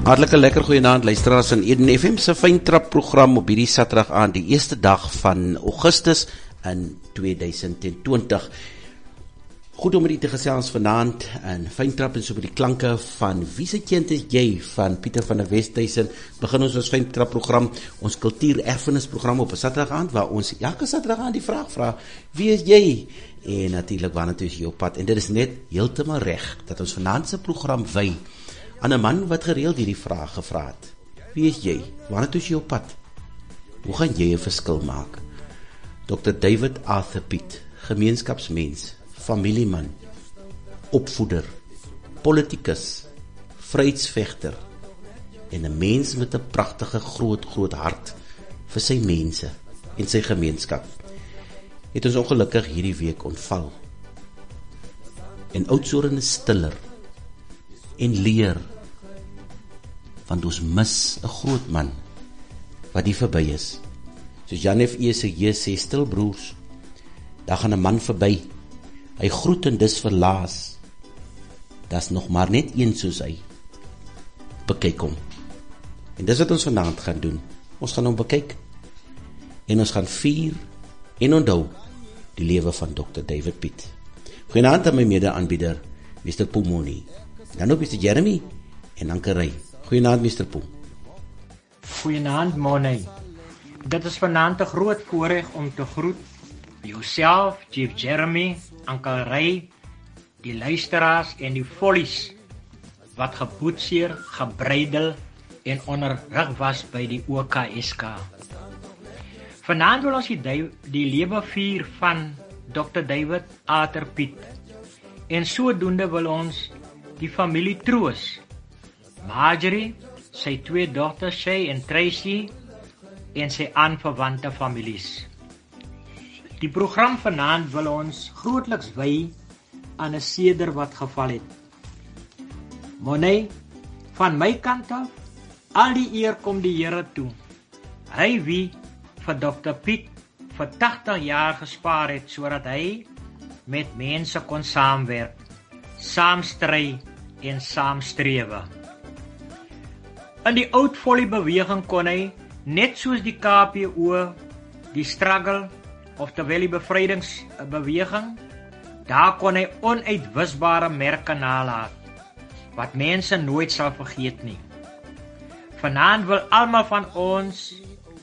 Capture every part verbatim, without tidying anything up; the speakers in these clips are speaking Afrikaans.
Hartlike lekker goeienaand luisteraars in Eden F M se Fyntrap program op hierdie Saterdag aan die eerste dag van Augustus in tweeduisend twintig. Goed om met u te gesels vanaand in Fyntrap en so met die klanke van Wie se kind is jy van Pieter van der Westhuizen. Begin ons ons Fyntrap program, ons kultuur-erfenis program op 'n Saterdag aand waar ons elke Saterdag aand die vraag vra: wie is jy? En natuurlik wanneer toe is jy op pad? En dit is net heeltemal reg dat ons vanaand se program wy aan 'n man wat gereeld hierdie vraag gevra het. Wie is jy? Wanneer toe is jy op pad? Hoe gaan jy 'n verskil maak? dokter David Arthur Pitt, gemeenskapsmens, familieman, opvoeder, politikus, vryheidsvegter en 'n mens met 'n pragtige groot groot hart vir sy mense en sy gemeenskap, het ons ongelukkig hierdie week ontval. En Oudtshoorn is stiller en leer, want ons mis 'n groot man wat hier verby is. Soos Jan F E sê, stil broers, daar gaan 'n man verby, hy groet en dis verlaas, daar's nog maar net een soos hy, bekyk hom. En dis wat ons vanaand gaan doen, ons gaan hom bekyk, en ons gaan vier en onthou die lewe van dokter David Pitt. Goeienaand aan my mede-aanbieder, meester Pomoni, dan ook meester Jeremy en Ankerij. Goeienaand meester Pom. Goeienaand Money. Dit is vanaand 'n groot voorreg om te groet jouself, Chief Jeremy, Ankerij, die luisteraars en die vollies wat geboetseer, gebreidel en onderrig was by die O K S K. Vanaand wil ons die, die lewe vier van dokter David Arthur Pitt, en sodoende wil ons die familie troos. Marjorie, sy twee dogters Shay en Tracy en sy aanverwante families. Die program vanaand wil ons grootliks wy aan 'n seder wat geval het. Money, van my kant af, al die eer kom die Here toe. Hy wie vir dokter Pitt vir tagtig jaar gespaar het, sodat hy met mense kon saamwerk, saamstry en saamstrewe. In die oud volley beweging kon hy, net soos die K P O, die struggle, oftewel die bevrydingsbeweging, daar kon hy onuitwisbare merke nalaat, wat mense nooit sal vergeet nie. Vanaand wil almal van ons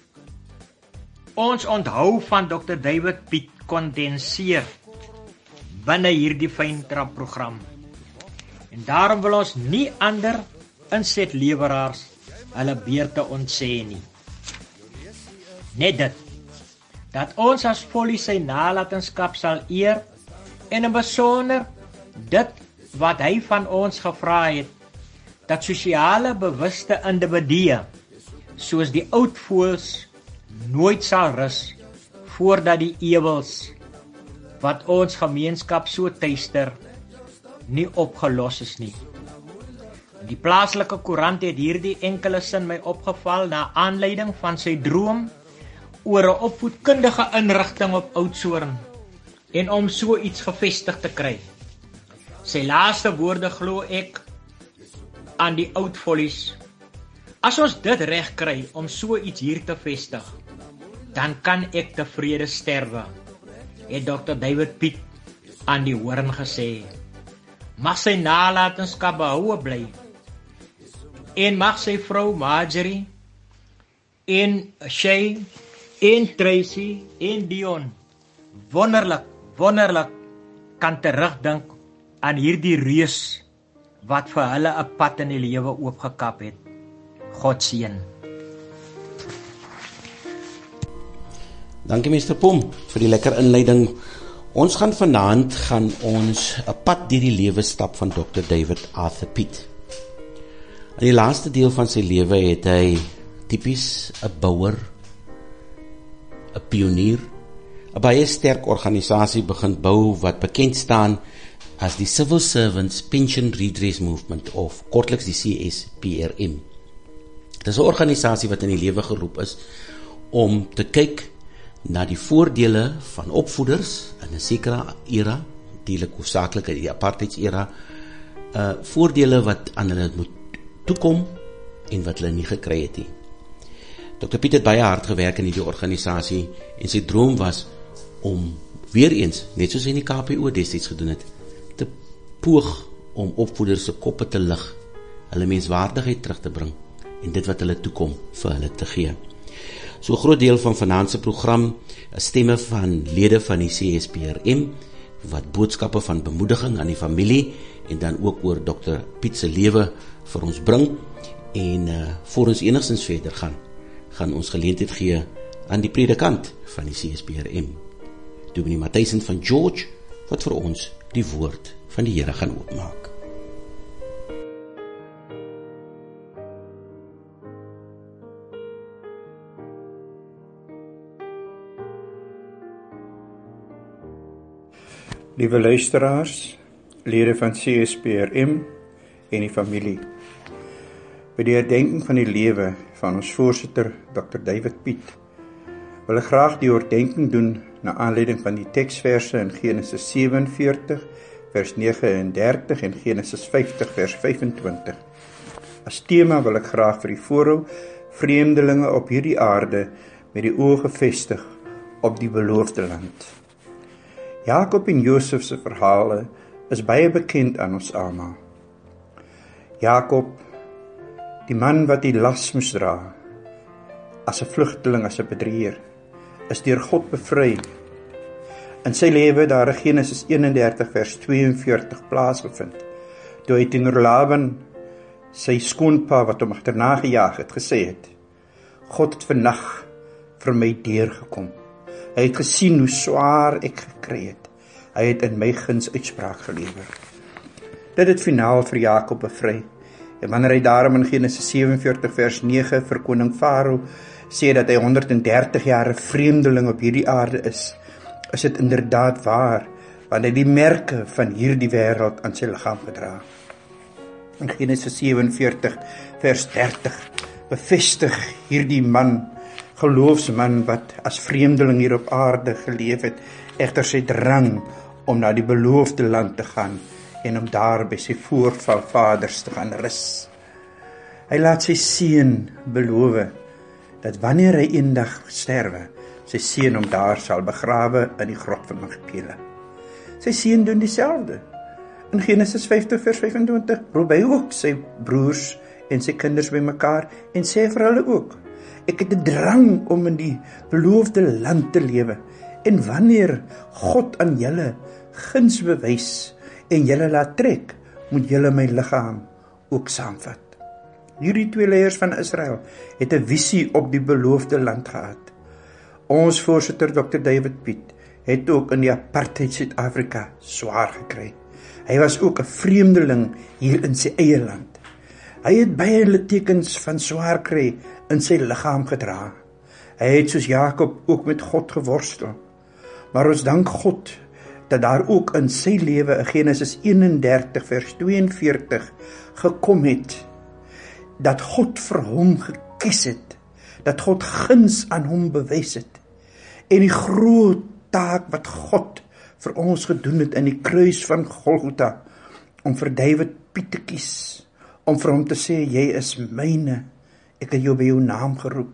ons onthou van dokter David Pitt kondenseer binne hierdie Fyntrap program. En daarom wil ons nie ander insetleweraars hulle beurte ontsê nie. Net dit, dat ons as volley sy nalatenskap sal eer, en in besonder dit wat hy van ons gevra het, dat sosiale bewuste individue, soos die oud voëls, nooit sal rus, voordat die ewels, wat ons gemeenskap so tuister, nie opgelos is nie. Die plaaslike koerant het hierdie enkele sin my opgeval na aanleiding van sy droom oor 'n opvoedkundige inrigting op Oudtshoorn en om so iets gevestig te kry. Sy laaste woorde glo ek aan die oud vollies: as ons dit reg kry om so iets hier te vestig, dan kan ek tevrede sterwe, het dokter David Pitt aan die hoorn gesê. Mag sy nalatenskap behoue bly, en mag sy vrou Marjorie, en Shay, en Tracy, en Dion, wonderlik, wonderlik kan terugdink aan hierdie reus, wat vir hulle 'n pad in die lewe oopgekap het. God seën. Dankie meester Pom vir die lekker inleiding. Ons gaan vanaand gaan ons 'n pad deur die lewe stap van dokter David Arthur Pitt. In die laaste deel van sy lewe het hy tipies 'n bouer, 'n pionier, 'n baie sterk organisasie begin bou wat bekend staan as die Civil Servants Pension Redress Movement, of kortliks die C S P R M. Dit is 'n organisasie wat in die lewe geroep is om te kyk na die voordele van opvoeders in 'n sekere era, natuurlik hoofsaaklik in die apartheidsera, uh, voordele wat aan hulle moet toekom en wat hulle nie gekry het nie. dokter Piet het baie hard gewerk in die organisasie en sy droom was om weer eens, net soos hy in die K P O destyds gedoen het, te poog om opvoeders se koppe te lig, hulle menswaardigheid terug te bring en dit wat hulle toekom vir hulle te gee. So 'n groot deel van vanaand se program is stemme van lede van die C S P R M wat boodskappe van bemoediging aan die familie en dan ook oor dokter Piet se lewe vir ons bring en uh, voor ons enigstens verder gaan, gaan ons geleentheid gee aan die predikant van die C S P R M, Dominee Matthijsen van George, wat vir ons die woord van die Here gaan oopmaak. Liewe luisteraars, lede van C S P R M en die familie. By die herdenking van die lewe van ons voorsitter dokter David Piet wil ek graag die oordeenking doen na aanleiding van die teksverse in Genesis sewe en veertig vers nege en dertig en Genesis vyftig vers vyf en twintig. As tema wil ek graag vir die voorhou vreemdelinge op hierdie aarde met die oë gefestig op die beloofde land. Jakob en Josef se verhale is baie bekend aan ons almal. Jakob, die man wat die las moes dra, as 'n vlugteling, as 'n bedrieger, is deur God bevry. In sy lewe daar in Genesis eenendertig vers tweeënveertig plaasgevind, toe hy teenoor Laban, sy skoonpa wat hom agterna gejaag het, gesê het, God het vannag vir my deurgekom. Hy het gesien hoe swaar ek gekry het. Hy het in my guns uitspraak gelewer. Dit het finaal vir Jakob bevry. En wanneer hy daarom in Genesis sewenveertig vers nege vir koning Farao sê dat hy honderd en dertig jaar 'n vreemdeling op hierdie aarde is, is dit inderdaad waar, want hy die merke van hierdie wêreld aan sy liggaam gedra. In Genesis sewenveertig vers dertig bevestig hierdie man, geloofsman wat as vreemdeling hier op aarde geleef het, egter sy drang om na die beloofde land te gaan en om daar by sy voorvaders te gaan rus. Hy laat sy seun beloof dat wanneer hy eendag sterwe, sy seun hom daar sal begrawe in die grot van Magpela. Sy seun doen dieselfde. In Genesis vyftig vers vyfentwintig roep hy ook sy broers en sy kinders bymekaar en sê vir hulle ook, ek het 'n drang om in die beloofde land te lewe, en wanneer God aan julle guns bewys en julle laat trek, moet julle my liggaam ook saamvat. Hierdie twee leiers van Israel het 'n visie op die beloofde land gehad. Ons voorsitter dokter David Piet het ook in die apartheid Suid-Afrika swaar gekry. Hy was ook 'n vreemdeling hier in sy eie land. Hy het baie littekens van swaar kry in sy liggaam gedra. Hy het soos Jakob ook met God geworstel. Maar ons dank God dat daar ook in sy lewe in Genesis eenendertig vers tweeënveertig gekom het, dat God vir hom gekies het, dat God guns aan hom bewys het, en die groot taak wat God vir ons gedoen het in die kruis van Golgotha, om vir David Piet te kies, om vir hom te sê, jy is myne, ek het jou by jou naam geroep.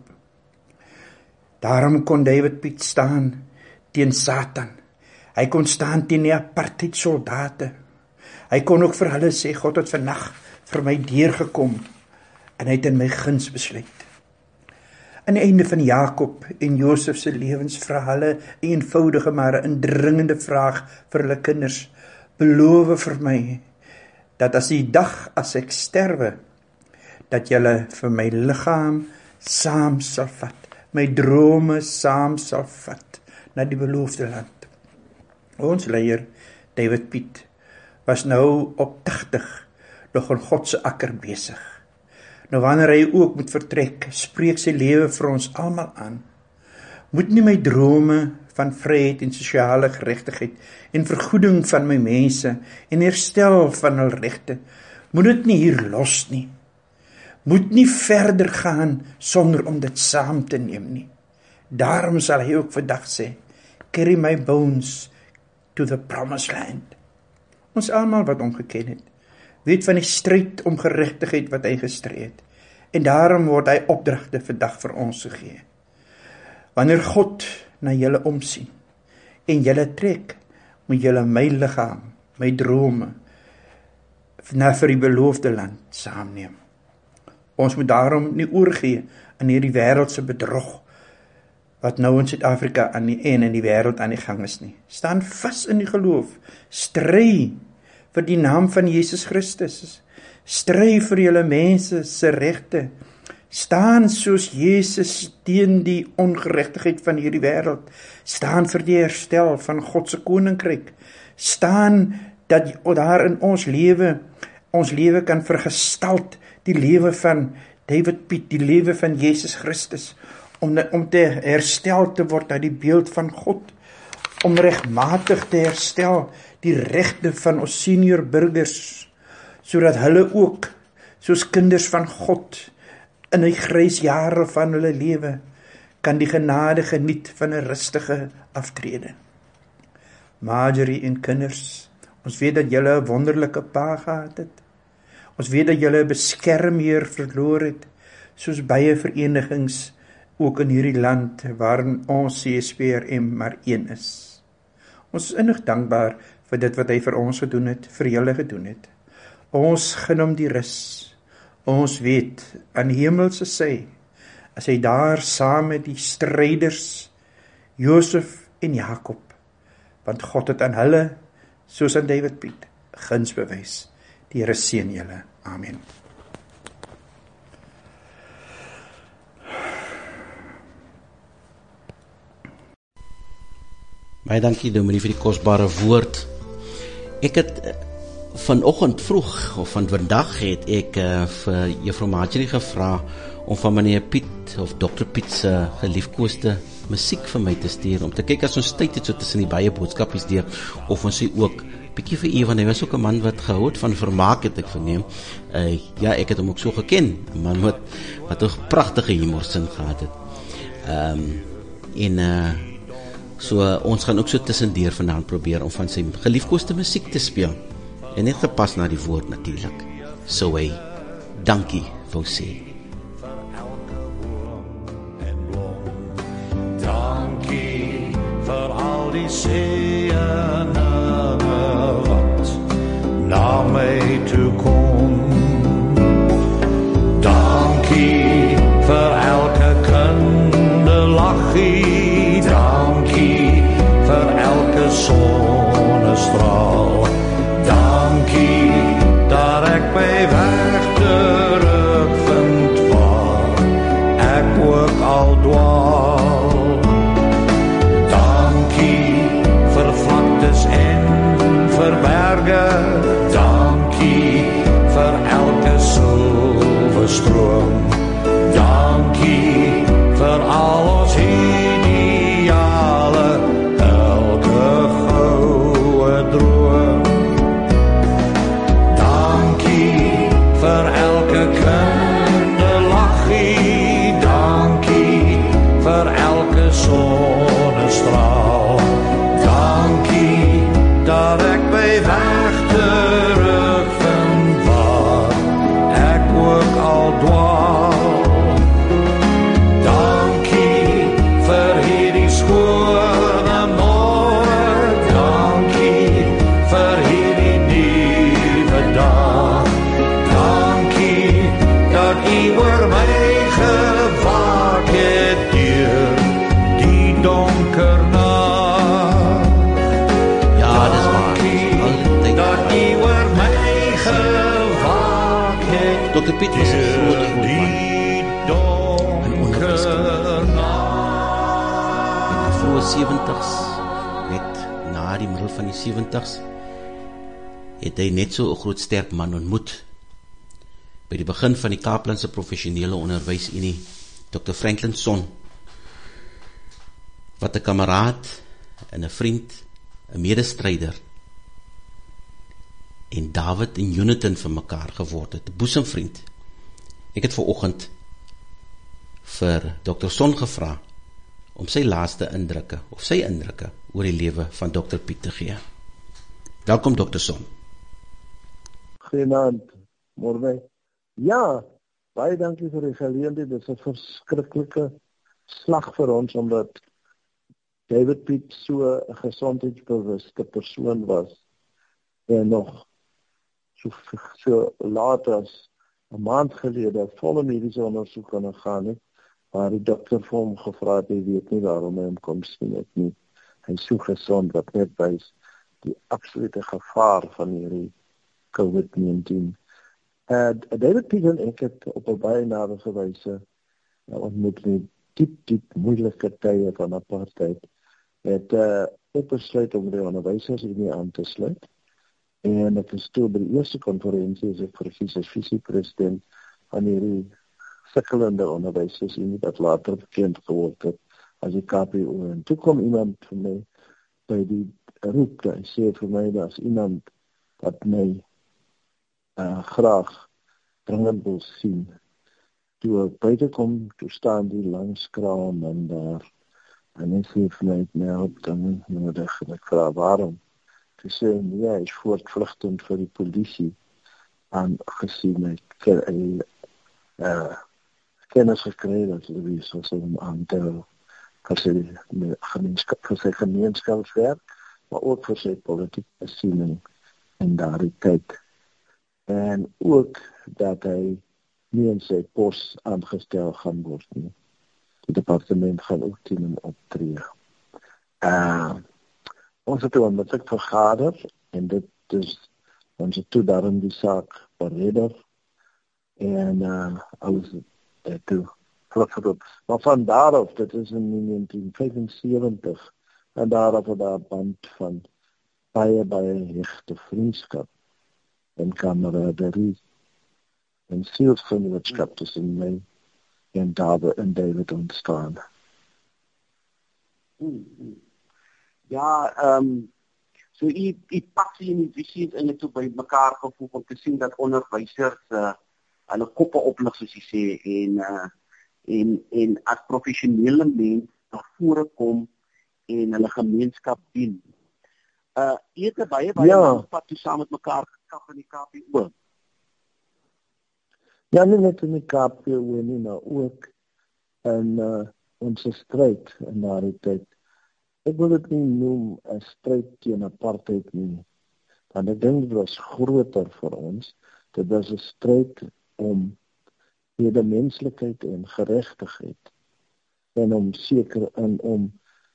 Daarom kon David Piet staan teen Satan. Hy kon staan teen die apartheid soldate. Hy kon ook vir hulle sê, God het vannag vir my deurgekom, en hy het in my guns besluit. Aan die einde van Jakob en Josef se lewensverhale, 'n eenvoudige maar 'n indringende vraag vir hulle kinders, beloof vir my, dat as die dag as ek sterwe, dat julle vir my liggaam saam sal vat, my drome saam sal vat, na die beloofde land. Ons leier, David Piet, was nou op tagtig, nog in God se akker besig. Nou wanneer hy ook moet vertrek, spreek sy lewe vir ons almal aan. Moet nie my drome van vryheid en sosiale geregtigheid en vergoeding van my mense en herstel van hul regte, moet dit nie hier los nie. Moet nie verder gaan sonder om dit saam te neem nie. Daarom sal hy ook vandag sê, carry my bones to the promised land. Ons almal wat hom geken het, weet van die stryd om geregtigheid wat hy gestry het. En daarom word hy opdragte vandag vir ons gegee. Wanneer God na julle omsien en julle trek, moet julle my liggaam, my drome na vir die beloofde land saamneem. Ons moet daarom nie oorgee aan hierdie wêreldse bedrog wat nou in Suid-Afrika aan die en in die wêreld aan die gang is nie. Staan vas in die geloof, stry vir die naam van Jesus Christus, stry vir julle mense se regte, staan soos Jesus teen die ongeregtigheid van hierdie wêreld, staan vir die herstel van God se koninkryk, staan dat daar in ons lewe, ons lewe kan vergestalt die lewe van David Piet, die lewe van Jesus Christus, om, om te herstel te word uit die beeld van God, om regmatig te herstel die regte van ons senior burgers, sodat hulle ook, soos kinders van God, in die grys jare van hulle lewe, kan die genade geniet van 'n rustige aftrede. Marjorie en kinders, ons weet dat julle 'n wonderlike pa gehad het. Ons weet dat julle 'n beskermheer verloor het, soos baie verenigings ook in hierdie land waarin ons C S P R M maar een is. Ons is innig dankbaar vir dit wat hy vir ons gedoen het, vir julle gedoen het. Ons gun hom die rus. Ons weet aan die hemelse sy, as hy daar saam met die stryders Josef en Jakob, want God het aan hulle, soos aan David Piet, guns bewys. Die Here seën julle. Amen. Baie dankie Dominee vir die kosbare woord. Ek het vanoggend vroeg, of van vandag het ek uh, vir Juffrou Marjorie gevra om van meneer Piet, of dokter Piet se geliefkoeste musiek vir my te stuur, om te kyk as ons tyd het so tussen die baie boodskapies deur, of ons sy ook bietjie vir u, want hy was ook 'n man wat gehou het van vermaak, het ek verneem. Uh, ja, ek het hom ook so geken, 'n man wat, wat 'n pragtige humorsin gehad het. Um, en uh, so uh, ons gaan ook so tussendeur vanaand probeer om van sy geliefkoeste musiek te speel. En net gepas na die woord natuurlik. So hy, dankie wou sê. Dankie vir al die seëninge wat na my toe kom. Dankie vir elke kinderlachie, dankie vir elke sonnestraal. Dankie dat ek my weg terugvind waar ek ook al dwaal. Dankie vir vlaktes en vir berge, dankie vir elke silverstroom. Dankie vir al ons ideale, elke goue droom. Vir elke kinderlachie, dankie vir elke sonnestraal. Dankie dat ek my weg terugvind waar ek ook al dwaal. Dankie vir hierdie skone môre, dankie vir hierdie nuwe dag. Dat U oor my gewaak het deur die donker nag. Ja, dis waar. Dat U oor my gewaak het dokter Piet was 'n groot groot man. die donker nag. In die vroeë sewenties, net na die middel van die sewenties, het hy net so 'n groot sterk man ontmoet. By die begin van die Kaaplandse professionele onderwysunie, dokter Franklin Son, wat 'n kameraad en 'n vriend, 'n medestryder, en David en Jonathan vir mekaar geword het, 'n boesemvriend. Ek het vanoggend vir dokter Son gevra om sy laaste indrukke, of sy indrukke, oor die lewe van dokter Piet te gee. Welkom dokter Son. Goeienaand, môre. Ja, Baie dankie vir die geleentheid. Dit is 'n verskriklike slag vir ons, omdat David Pitt so 'n gesondheidsbewuste persoon was en nog so, so laat as 'n maand gelede volle mediese ondersoek aan gegaan het, waar die dokter vir hom gevra het, hy weet nie waarom hy hom kom sien het nie. Hy is so gesond, wat net wys die absolute gevaar van hierdie COVID negentien. Uh, David Pitt en ek het op 'n baie naderige wyse uh, ontmoet in diep, diep moeilike tye van apartheid. Het uh, ek besluit om die onderwysers hier aan te sluit. En ek is toe by die eerste konferensie as ek verkies as visie-president van hierdie sukkelende onderwysers en wat later bekend geword het as die K P O. En toe kom iemand vir my by die roep, hy sê vir my, daar's iemand wat my uh, graag dringend wil sien. Toe ek buite kom, toe staan die langskraal man daar, en hy sê vir my, my hulp dan nodig, en ek vra waarom. Toe sê nee, hy is voortvlugtend vir die polisie, aangesien hy, hy uh, kennis gekry dat hy wie soos hom aantel vir sy gemeenskap, vir sy gemeenskapswerk, maar ook vir sy politieke siening in daardie tyd. En ook dat hy nie in sy pos aangestel gaan word nie. Die departement gaan ook teen hom optree. Uh, ons het toe onmiddellik vergader, en dit is, ons het toe daarin die saak bereder, en uh, alles uh, toe teruggeroep. Maar van daarop, dit is in negentien vyfensewentig, en daarop het daar band van baie, baie hechte vriendskap en kameraderie en zielsgenootskap tussen my en David en David ontstaan. Ja, ehm um, so u u passie en die visie is eintlik toe by mekaar gevoeg om te sien dat onderwysers uh, hulle koppe oplig soos jy sê en uh, en en as professionele mense na vore kom en hulle gemeenskap dien. Uh jy het baie baie ja. pad toe saam met mekaar gekap in die K P O. Ja, nie net in die K P O nie, maar ook in uh, onze stryd in daardie tyd. Ek wil dit nie noem 'n stryd teen apartheid nie, want ek dink dit was groter vir ons. Dit was 'n stryd om medemenslikheid en geregtigheid, en om seker en om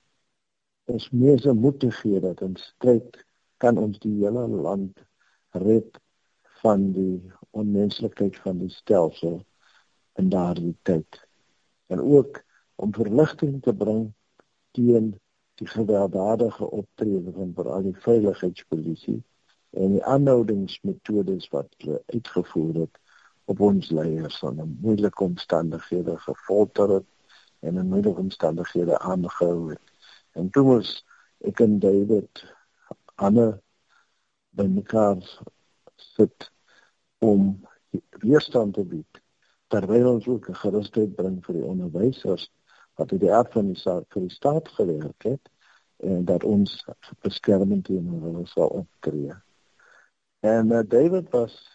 ons mense moed te gee dat in stryd kan ons die hele land red van die onmenslikheid van die stelsel in daardie tyd. En ook om verligting te bring teen die gewelddadige optrede van veral die veiligheidspolisie en die aanhoudingsmetodes wat hulle uitgevoer het op ons leiers aan 'n moeilike omstandighede gefolter het en in moeilike omstandighede aangehou het. En toe moes ek en David Anne by mekaar sit om weerstand te bied, terwyl ons ook 'n gerusheid bring vir die onderwysers wat uit die aard van die saak vir die staat gewerk het, en dat ons beskerming teenoor hulle sal optree. En uh, David was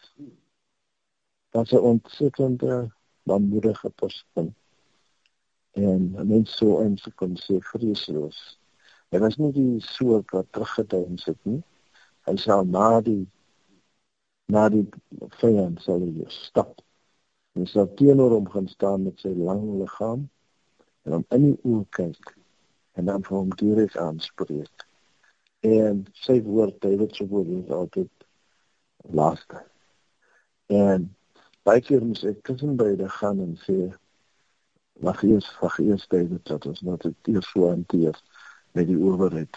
was 'n ontsettende manmoedige persoon. En mens so en so kon sê vreesloos. Hy was nie die soort wat teruggedeins het nie. Hy sal na die na die vyand sal hy stap. Hy sal teenoor hom gaan staan met sy lang liggaam en hom in die oë kyk en dan vir hom direk aanspreek. En sy woord, David se woord is altyd laaste. En baie keer moes ek tussen beide gaan en sê, mag eers, mag eers David, dat ons nou dit eers so hanteer met die owerheid.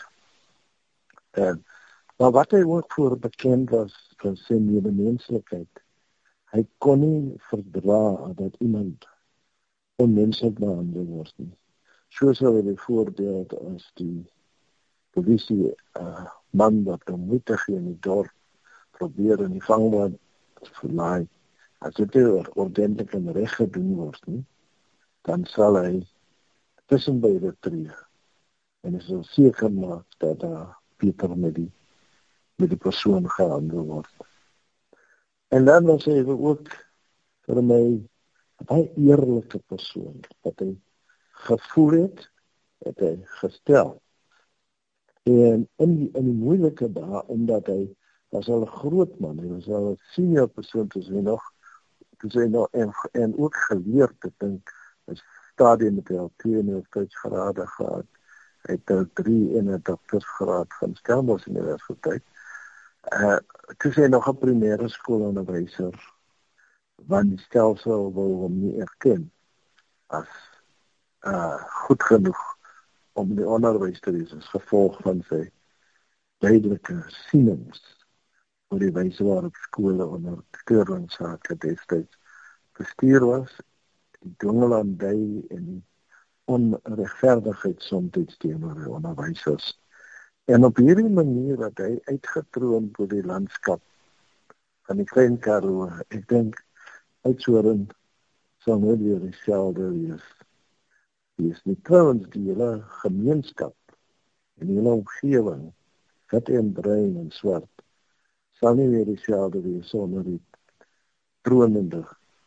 En, maar wat hy ook voor bekend was van sy medemenslikheid, hy kon nie verdra dat iemand onmenslik behandel word nie. So sal hy bijvoorbeeld as die polisie uh, man wat om moeite gee in die dorp probeer in die vangbaar verlaai, as dit ordentlik en reg gedoen word nie, dan sal hy tussen beide tree en hy sal seker maak dat daar uh, beter met die met die persoon gehandel word. En dan was hy ook vir my 'n eerlike persoon, wat hy gevoel het, het hy gestel. En in die, in die moeilike dae, omdat hy was al 'n groot man, hy was al 'n senior persoon, toe hy nog, toe hy nog, en, en ook geleerd, ek dink, is stadium met hy al twee universiteitsgrade gehad, hy het al drie en 'n doktorsgraad van Stellenbosch Universiteit. Uh, toe hy nog 'n primêre skoolonderwyser, want die stelsel wil hom nie erken as uh, goed genoeg om die onderwys te wees, as gevolg van sy duidelike sienings oor die wyse waarop skole onder Keurlingsake destyds bestuur was, die dwingelandy en die onregverdigheid soms teenoor die onderwysers. En op hierdie manier dat hy uitgetroon oor die landskap van die Klein Karoo, ek dink Oudtshoorn sal nooit weer dieselfde wees. Die is nie trouwens die hele gemeenskap en die hele omgewing, wit en bruin en swart, sal nie weer dieselfde wees sonder die troonende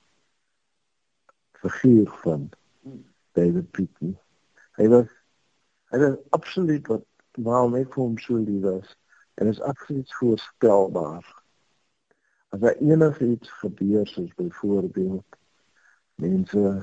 figuur van David Pitt nie. Hy was, hy was absoluut wat waarom ek vir hom so lief was, en is absoluut voorspelbaar. As daar enige iets gebeur, soos byvoorbeeld, mense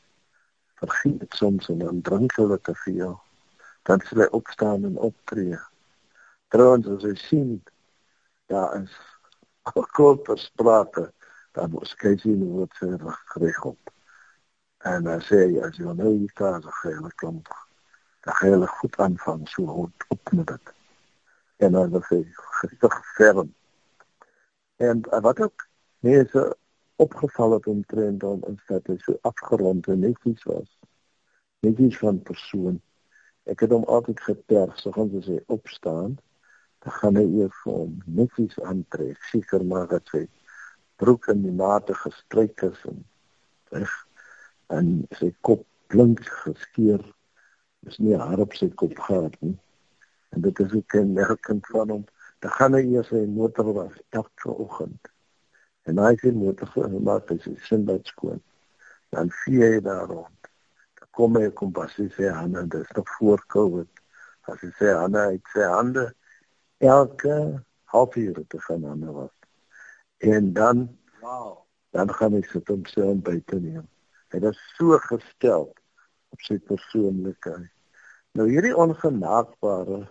vergeet soms en dan drink hulle te veel, dan sal hy opstaan en optree. Trouwens, as hy sien, daar is alkohol ter sprake, dan moet hy sien hoe het sy reg op. En dan sê hy, as jy nou hier staan, dan ga jy klomp, dan ga jy goed aanvang, so goed op met het. En dan was hy gestig ferm. En wat ook mense opgeval het omtrent hom, is dat hy so afgerond en netjies was. Netjies van persoon. Ek het hom altyd geterg, so gaan as hy opstaan, dan gaan hy eers vir hom netjies aantrek, seker maar dat sy broek in die mate gestryk is en weg, en sy kop blink geskeer, is nie haar op sy kop gehad nie. En dit is ook kenmerkend van hom. Dan gaan hy eers sy motor was, elke oggend. En hy sy motor gemaak, hy sy sinbad skoon. Dan vee hy daar rond. Dan kom hy, kom pas hy sy hande, dit is nog voor COVID. As hy sy hande uit sy hande, elke half uur te gaan hande was. En dan, wow. dan gaan hy sit om sy ontbyt te neem. Hy was so gesteld op sy persoonlikheid. Nou hierdie ongenaakbare,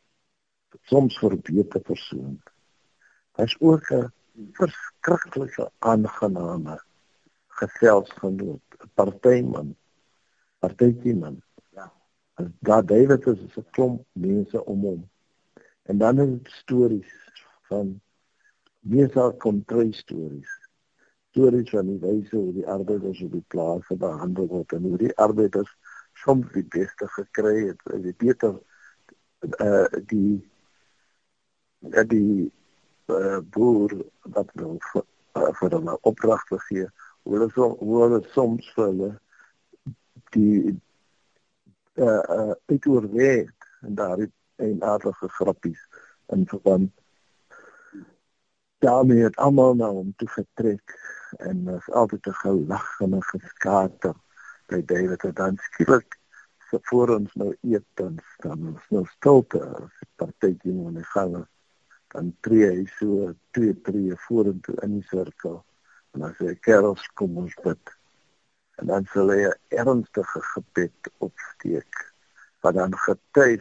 soms verbete persoon, hy is ook 'n verskriklike aangename geselsgenoot, 'n partyman, partytjieman. Ja. Daar David is, is 'n klomp mense om hom. En dan is het stories van, meestal kontry stories, stories van die wyse hoe die arbeiders op die plaas behandel word, en hoe die arbeiders soms die beste gekry het, die beter, uh, die die uh, boer wat wil vir, uh, vir hulle opdragte gee, hoe hulle, so, hoe hulle soms vir hulle die uh, uh, uitoorweeg, en daar het eenaardige grappies in verband. Daarmee het almal na hom toe getrek, en is altyd 'n gelag en 'n geskater by David, en dan skielik, so voor ons nou eet, dan, dan is nou stilte, as die partytjie nou in die gang is, dan tree hy so twee tree vorentoe in die sirkel, en dan sê hy, kerels, kom ons bid. En dan sal hy 'n ernstige gebed opsteek, wat dan getuig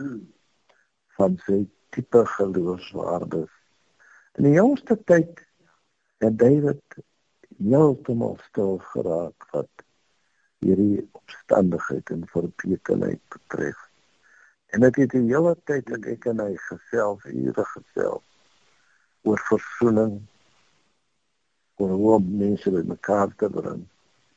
van sy tipe geloofswaardes. In die jongste tyd het David heeltemal stil geraak wat hierdie opstandigheid en verbetenheid betref. En ek het die hele tyd dat ek en hy gesels, ure gesels, oor versoening, oor hoe om mense by mekaar te bring,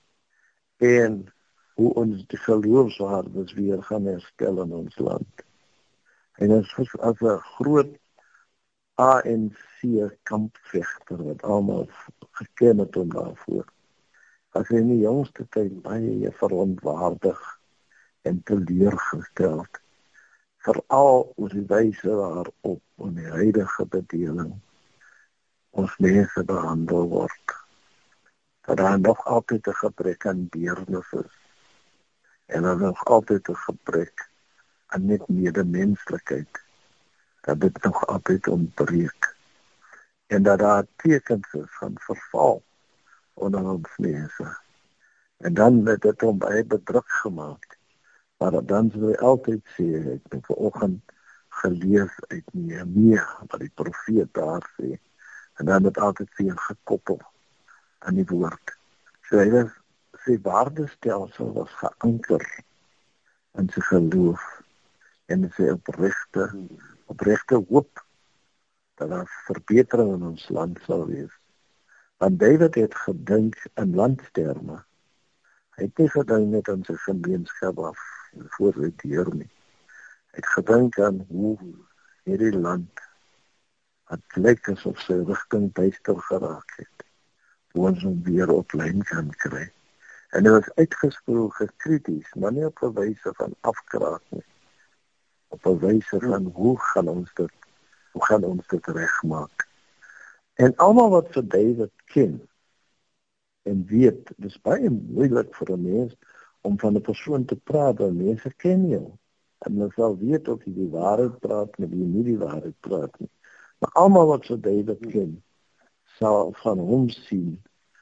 en hoe ons die geloofswaardes weer gaan herstel in ons land. En as, as 'n groot A N C kampvegter, wat almal geken het om daarvoor, as hy in die jongste tyd baie verontwaardig en teleurgesteld, veral oor die wyse waarop in die huidige bedeling ons mense behandel word. dat daar nog altyd 'n gebrek aan deernis is. En dan nog altyd 'n gebrek aan net medemenslikheid. Dat dit nog altyd ontbreek. En dat daar tekens is van verval onder ons mense. En dan het dit hom baie bedruk gemaak. Maar dan sou hy altyd sê, ek het vanoggend gelees uit Nehemia, wat die profeet daar sê, en dan het altyd weer gekoppel aan die woord. So hy was, sy waardestelsel was geanker in sy geloof, en sy oprechte, oprechte hoop, dat daar verbetering in ons land sal wees. Want David het gedink in landsterme. Hy het nie gedink net aan sy gemeenskap af voor sy deur nie. Hy het gedink aan hoe hierdie land het lyk asof sy rigting duister geraak het. Hoe ons hom weer op lyn kan kry. En hy was uitgesproke krities, maar nie op 'n wyse van afkraak nie. Op 'n wyse van hoe gaan ons dit, hoe gaan ons dit regmaak. En almal wat vir David ken en weet, dis baie moeilik vir 'n mens om van 'n persoon te praat, want mense ken jou. En hulle sal weet of jy die waarheid praat, of jy nie die waarheid praat nie. Maar almal wat vir David ken, sal van hom sien.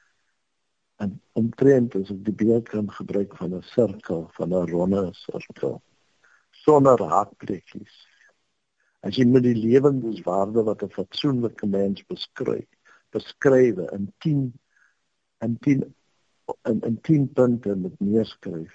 En omtrent as ek die beeld kan gebruik van 'n sirkel, van 'n ronde sirkel, sonder haakplekkies. As jy met die lewenswaarde wat 'n fatsoenlike mens beskryf, beskrywe in tien in tien in, in tien punte met neerskryf,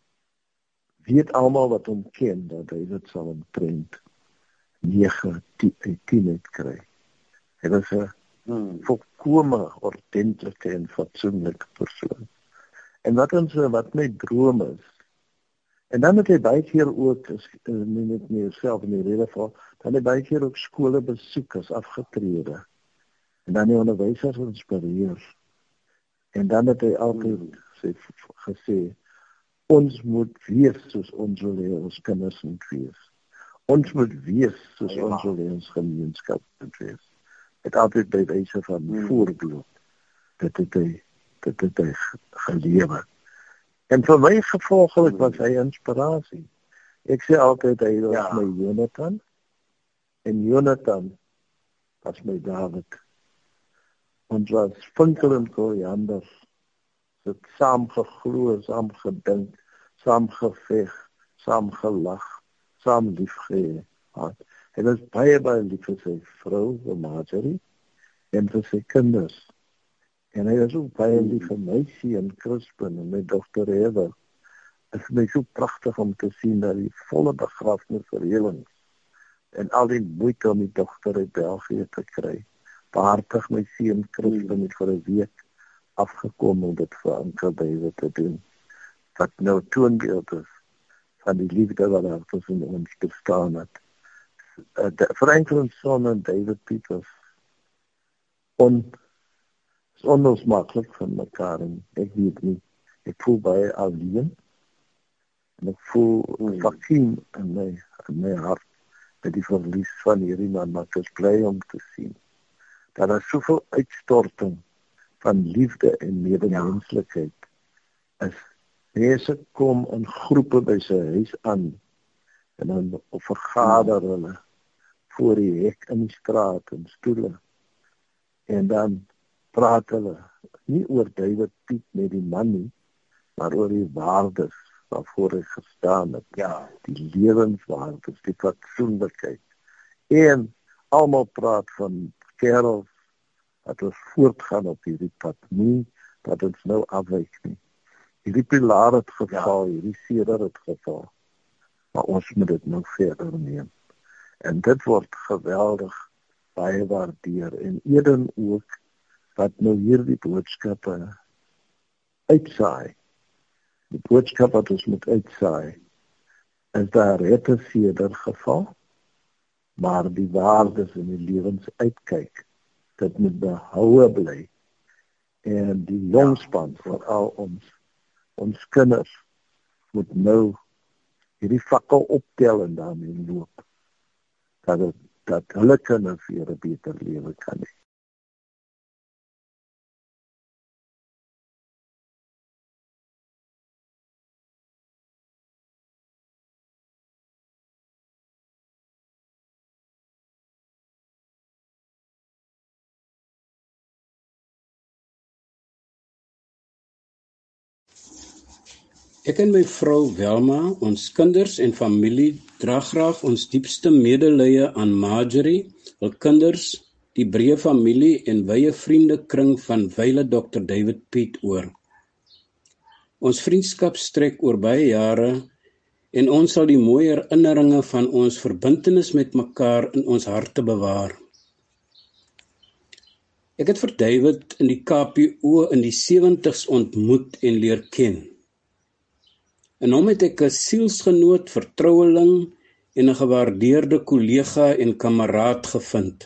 weet almal wat hom ken dat hy dit sal omtrent nege uit tien uit kry. Hy was 'n hmm. volkome ordentlike en fatsoenlike persoon. En wat ons wat my droom is, en dan het hy baie keer ook, as nie net meer self in die rede val, dan het hy baie keer ook skole besoek as afgetrede. En dan die onderwysers inspireer. En dan het hy altyd sê, gesê, ons moet wees soos ons wil hê ons kinders moet wees. Ons moet wees soos ja. ons wil hê ons gemeenskap moet wees. Het altyd by wyse van hmm. voorbeeld. Dit het hy, dit het hy gelewe. En vir my gevolglik was hy inspirasie. Ek sê altyd hy was ja. my Jonathan, en Jonathan was my David. Ons was vinkel en koriander, het saam geglo, saam gedink, saam geveg, saam gelag, saam liefgehad. Hy was baie baie lief vir sy vrou, vir Marjorie, en vir sy kinders. En hy was ook baie lief vir Meisie en Crispin en my dogter Eva. Het is my so pragtig om te sien dat die volle begrafnis verhelings en al die moeite om die dogter uit België te kry. Behartig my seun Crispin het vir 'n week afgekom om dit vir Oom David te doen. Wat nou toonbeeld is van die liefde wat daar tussen ons bestaan het. Uh, Franklin's son en David Peters on is onlosmaklik van mekaar en ek weet nie, ek voel baie alleen en ek voel vakiem in my, in my hart met die verlies van hierdie man, maar ek is bly om te sien dat daar soveel uitstorting van liefde en medemenslikheid is. Mense kom in groepe by sy huis aan en dan vergader hulle voor die hek in die straat en stoele en dan praat hulle nie oor David Piet met die man nie, maar oor die waardes waarvoor hy gestaan het. Ja, die lewenswaardes, die fatsoenlikheid. En almal praat van kerels dat ons voortgaan op hierdie pad, nie dat ons nou afwyk nie. Hierdie pilaar het geval, ja. hierdie seder het geval, maar ons moet dit nou verder neem. En dit word geweldig baie waardeer. En Eden ook, wat nou hierdie boodskappe uitsaai. Die boodskap wat ons moet uitsaai, is daar rette seder geval, maar die waardes in die lewens uitkyk, dit moet behoue bly. En die longspan vir al ons, ons kinders, moet nou hierdie fakkel optel en daarmee loop. Dat, het, dat hulle kinders weer 'n beter lewe kan hê. Ek en my vrou Welma, ons kinders en familie dra graag ons diepste medelee aan Marjorie, hul kinders, die breë familie en wye vriendekring van wyle dokter David Piet oor. Ons vriendskap strek oor baie jare en ons sal die mooi herinneringe van ons verbintenis met mekaar in ons harte bewaar. Ek het vir David in die K P O in die sewentigs ontmoet en leer ken. En hom het ek 'n sielsgenoot, vertroueling en 'n gewaardeerde kollega en kameraad gevind.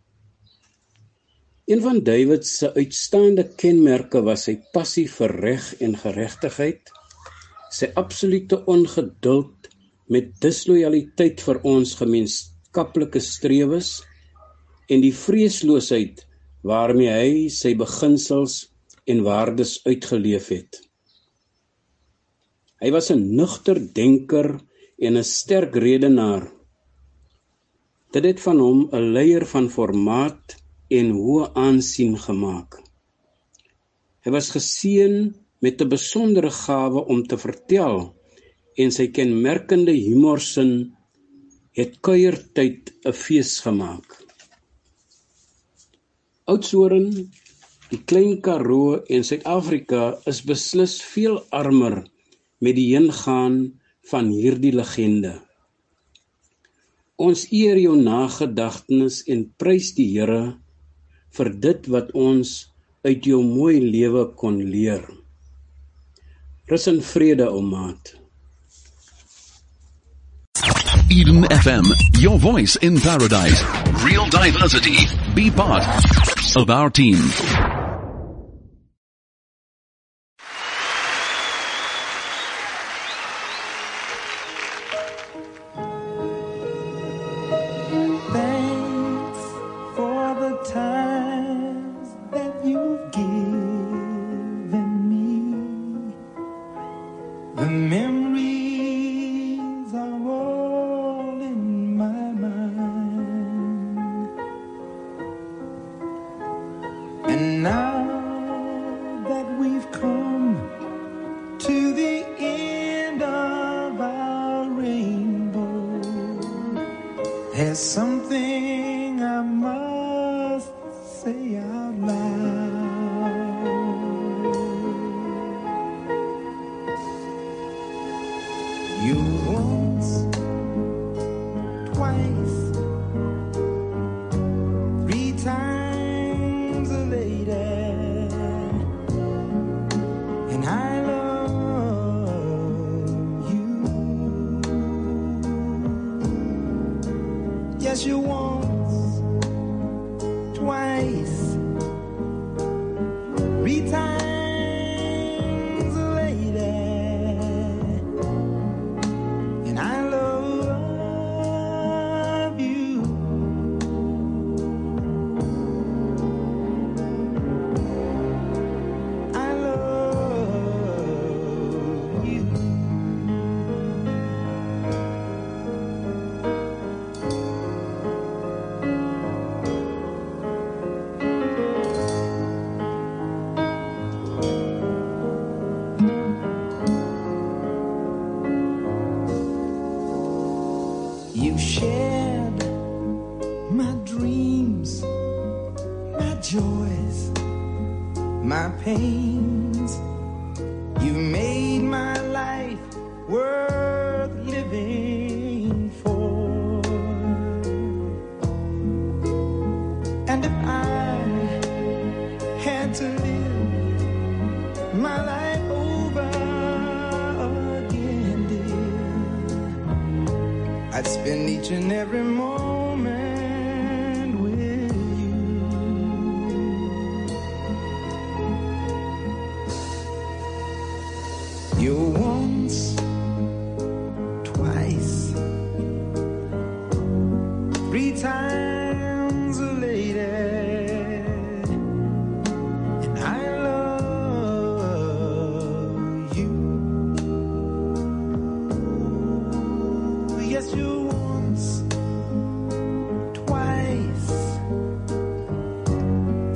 Een van David se uitstaande kenmerke was sy passie vir reg en geregtigheid, sy absolute ongeduld met disloyaliteit vir ons gemeenskaplike strewes en die vreesloosheid waarmee hy sy beginsels en waardes uitgeleef het. Hy was 'n nugter denker en 'n sterk redenaar. Dit het van hom 'n leier van formaat en hoë aansien gemaak. Hy was geseën met 'n besondere gawe om te vertel en sy kenmerkende humorsin het kuiertyd 'n fees gemaak. Oudtshoorn, die Klein Karoo en Suid-Afrika is beslis veel armer met die heengaan van hierdie legende. Ons eer jou nagedagtenis en prys die Here vir dit wat ons uit jou mooi lewe kon leer. Rus in vrede, ou maat. Eden F M, your voice in paradise. Real diversity. Be part of our team.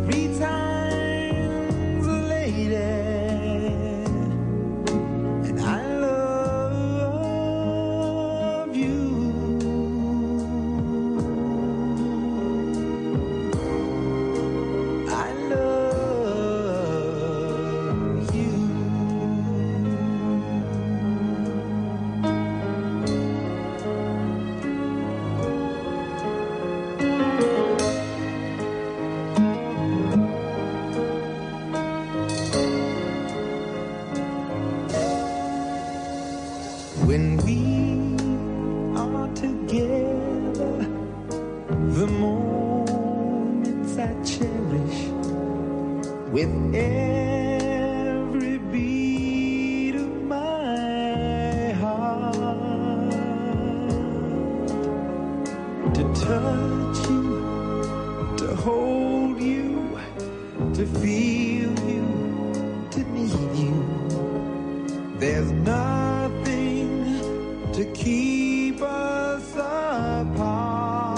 And I when we are together, the moments I cherish with every beat of my heart. To touch you, to hold you, to feel you, to need you. There's nothing to keep us apart.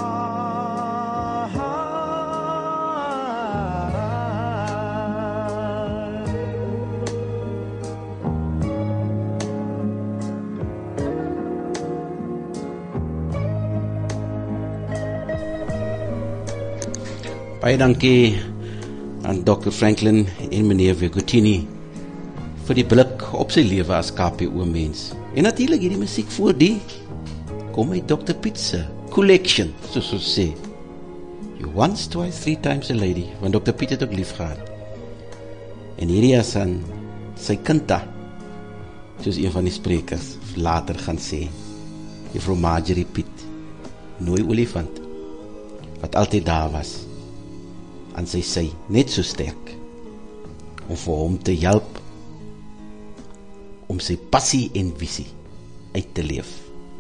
Baie dankie aan dokter Franklin en meneer Vigotini vir die blik op sy lewe as K P O-mens. En natuurlik hierdie musiek voor die kom uit dokter Piet se collection, soos ons sê. You once, twice, three times a lady, want dokter Piet het ook lief gehad. En hierdie is aan sy kinta, soos een van die sprekers later gaan sê, juffrou Marjorie Piet, nooi olifant, wat altyd daar was, aan sy sy, net so sterk, om vir hom te help, om sy passie en visie uit te leef.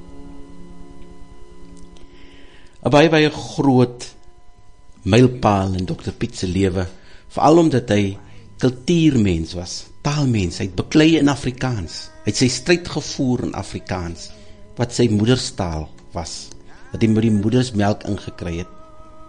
Een baie, baie groot mylpaal in dokter Piet se lewe, veral omdat hy kultuurmens was, taalmens, hy het beklei in Afrikaans, hy het sy stryd gevoer in Afrikaans, wat sy moederstaal was, wat hy met die moedersmelk ingekry het,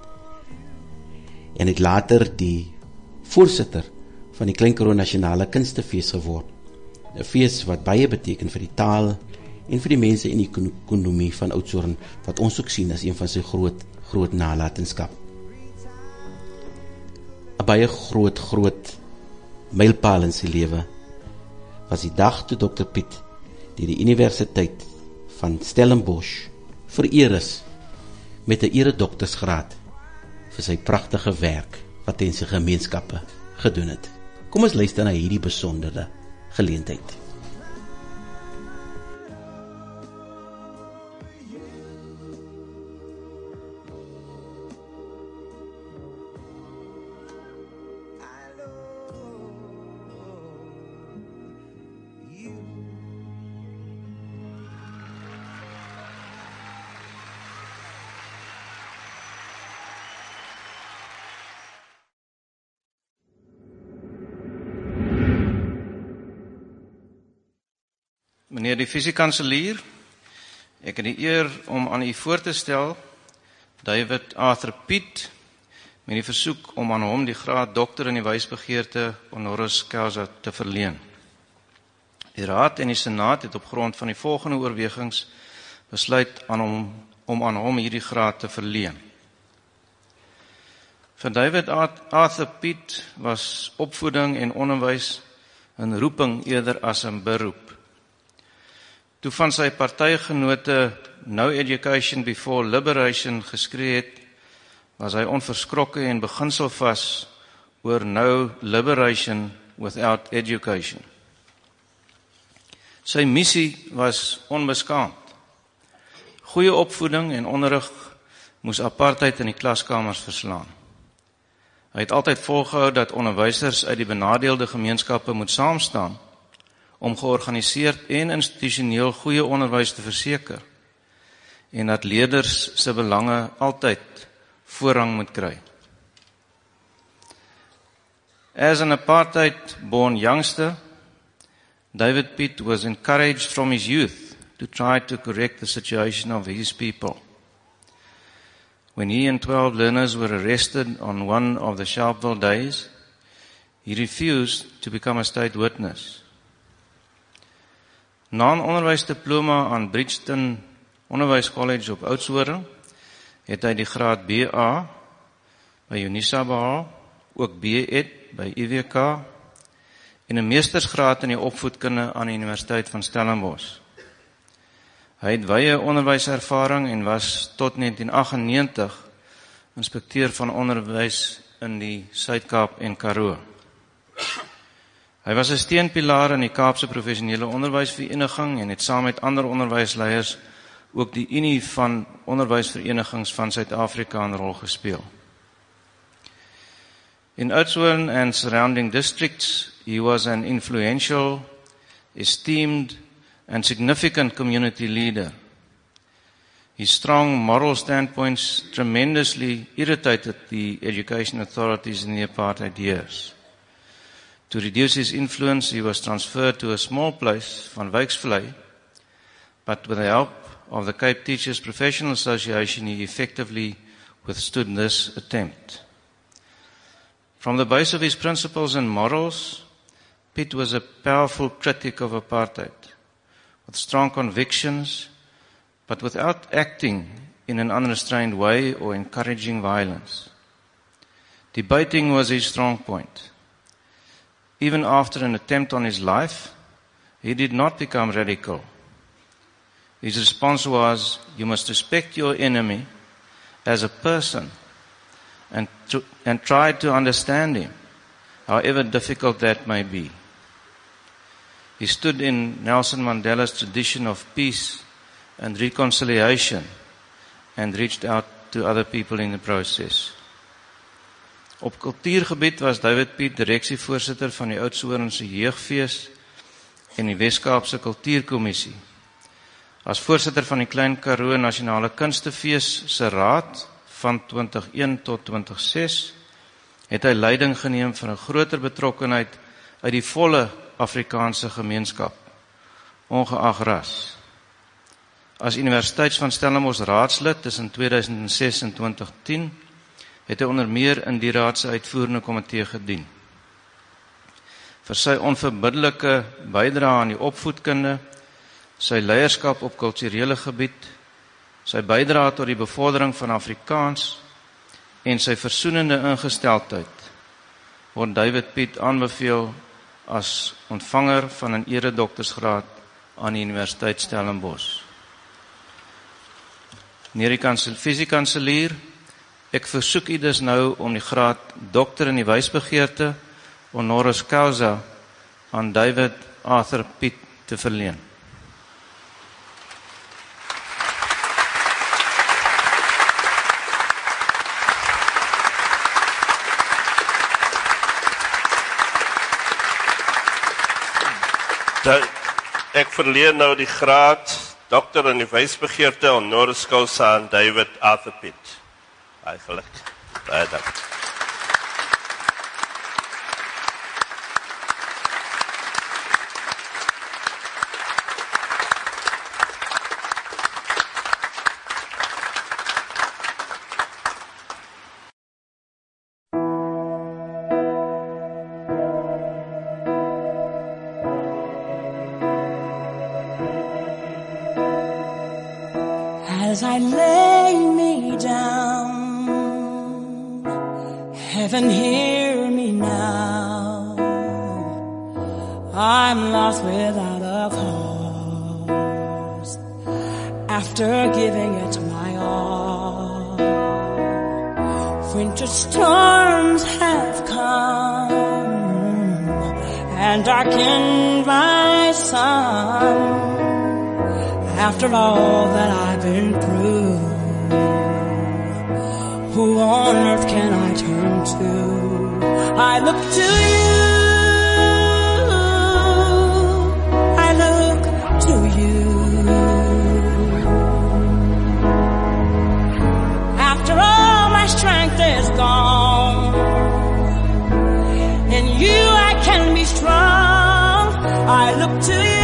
en het later die voorsitter van die Klein Karoo Nasionale Kunstefees geword, een fees wat baie beteken vir die taal en vir die mense in die ekonomie van Oudtshoorn, wat ons ook sien as een van sy groot, groot nalatenskap. Een baie groot, groot mylpaal in sy lewe was die dag toe dokter Piet die die Universiteit van Stellenbosch vereer is met 'n eredoktersgraad vir sy pragtige werk wat hy in sy gemeenskappe gedoen het. Kom ons luister na hierdie besondere geleentheid. Meneer die visiekanselier, ek het die eer om aan u voor te stel David Arthur Piet met die versoek om aan hom die graad dokter in die wysbegeerte honoris causa te verleen. Die Raad en die Senaat het op grond van die volgende oorwegings besluit aan hom, om aan hom hierdie graad te verleen. Vir David Arthur Piet was opvoeding en onderwys 'n roeping eerder as 'n beroep. Toe van sy partygenote No Education Before Liberation geskree het, was hy onverskrokke en beginselvas oor No Liberation Without Education. Sy missie was onbeskaamd. Goeie opvoeding en onderrig moes apartheid in die klaskamers verslaan. Hy het altyd volgehou dat onderwysers uit die benadeelde gemeenskappe moet saamstaan om georganiseerd en institusioneel goeie onderwys te verseker en dat leerders se belange altyd voorrang moet kry. As an apartheid-born youngster, David Piet was encouraged from his youth to try to correct the situation of his people. When he and twelve learners were arrested on one of the Sharpeville days, he refused to become a state witness. Na 'n onderwysdiploma aan Bridgeton Onderwyscollege op Oudtshoorn het hy die graad B A by Unisa behaal, ook B Ed by U W K en 'n meestersgraad in die opvoedkunde aan die Universiteit van Stellenbosch. Hy het wye onderwyservaring en was tot negentien aggennegentig inspekteur van onderwys in die Suid-Kaap en Karoo. Hy Hy was 'n steunpilaar in die Kaapse Professionele Onderwysvereniging en het saam met ander onderwysleiers ook die Unie van Onderwysverenigings van Suid-Afrika 'n rol gespeel. In Oudtshoorn and surrounding districts, he was an influential, esteemed, and significant community leader. His strong moral standpoints tremendously irritated the education authorities in the apartheid years. To reduce his influence, he was transferred to a small place, Van Wyksvlei, but with the help of the Cape Teachers Professional Association, he effectively withstood this attempt. From the base of his principles and morals, Piet was a powerful critic of apartheid, with strong convictions, but without acting in an unrestrained way or encouraging violence. Debating was his strong point. Even after an attempt on his life, he did not become radical. His response was, you must respect your enemy as a person and, to, and try to understand him, however difficult that may be. He stood in Nelson Mandela's tradition of peace and reconciliation and reached out to other people in the process. Op kultuurgebied was David Piet direksievoorsitter van die Oudtshoornse Jeugfees en die Wes-Kaapse Kultuurkommissie. As voorsitter van die Klein Karoo Nasionale Kunstefees se raad van twintig een tot twintig ses het hy leiding geneem vir 'n groter betrokkenheid uit die volle Afrikaanse gemeenskap, ongeag ras. As Universiteits van Stellenbosch raadslid tussen tweeduisend ses en twintig tien het hy onder meer in die raad se uitvoerende komitee gedien. Vir sy onverbiddelike bydrae aan die opvoedkunde, sy leierskap op kulturele gebied, sy bydrae tot die bevordering van Afrikaans en sy versoenende ingesteldheid, word David Piet aanbeveel as ontvanger van 'n eredoktorsgraad aan die Universiteit Stellenbosch. Meneer die visiekanselier, ek versoek u dus nou om die graad dokter in die wysbegeerte honoris causa aan David Arthur Piet te verleen. Ek verleen nou die graad dokter in die wysbegeerte honoris causa aan David Arthur Piet. Baie geluk. Baie dank. As I lay me down, heaven hear me now. I'm lost without a cause, after giving it my all. Winter storms have come and darkened my sun. After all that I've been through, who on earth can I turn to? I look to you, I look to you. After all my strength is gone, in you I can be strong. I look to you.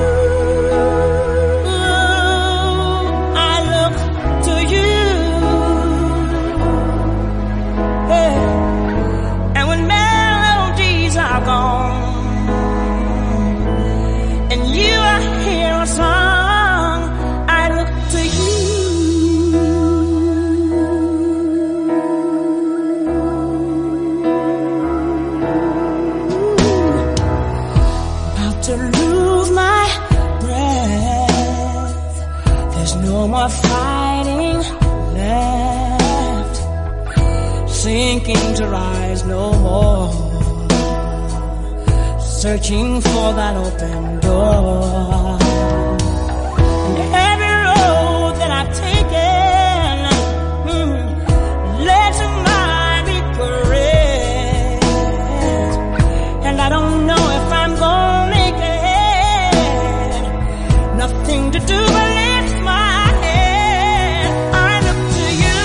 Fighting left, sinking to rise no more, searching for that open door. And every road that I've taken mm, led to my regret. And I don't know if I'm gonna make it. Nothing to do but lift my head. I look to you.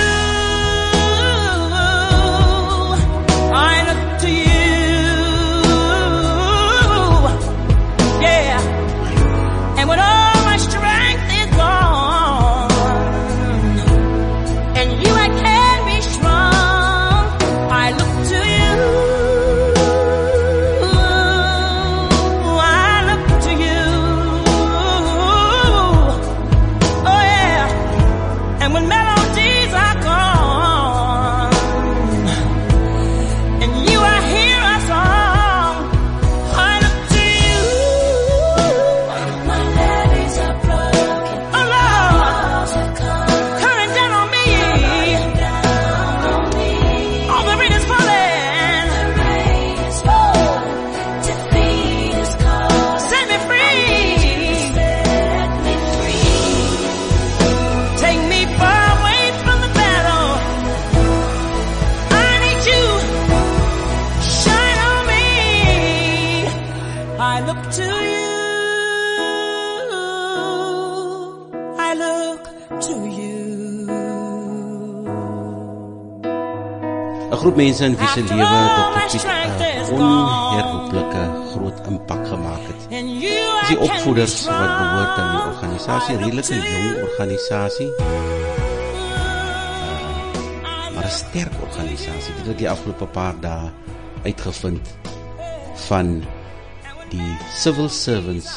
I look to you. Yeah. And when all my strength is gone, and you I can be strong, I look to you. I look to you. Oh yeah. And when melodies are gone, and you I hear a song, I look to you. My levees are broken. Oh Lord, coming down on me. All the rain is falling. Defeat is called. Set me free. Take me far away from the battle. I need you. Shine on me. I look to you. I look to you. 'n Groep mense in wie se lewe dokter Piet 'n onherroepelike groot impak gemaak het. And you Dis die opvoeders wat behoort aan die organisasie, redelike jong organisasie, maar 'n sterk organisasie. Dit het ek die afgelope paar dae uitgevind van die Civil Servants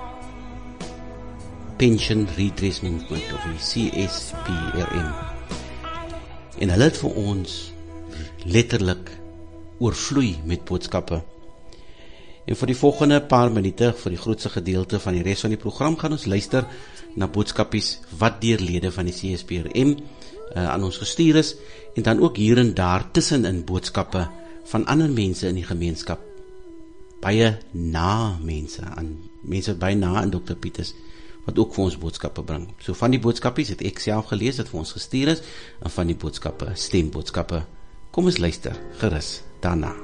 Pension Redress Movement, of die C S P R M. En hulle het vir ons letterlik oorvloei met boodskappe. En vir die volgende paar minute, vir die grootste gedeelte van die res van die program, gaan ons luister na boodskapies wat deur lede van die C S P R M uh, aan ons gestuur is, en dan ook hier en daar tussenin boodskappe van ander mense in die gemeenskap. Baie na mense, aan mense wat baie na aan dokter Piet is, wat ook vir ons boodskappe bring. So van die boodskapies het ek self gelees, wat vir ons gestuur is, en van die boodskappe, stemboodskappe. Kom ons luister, gerus, daarna.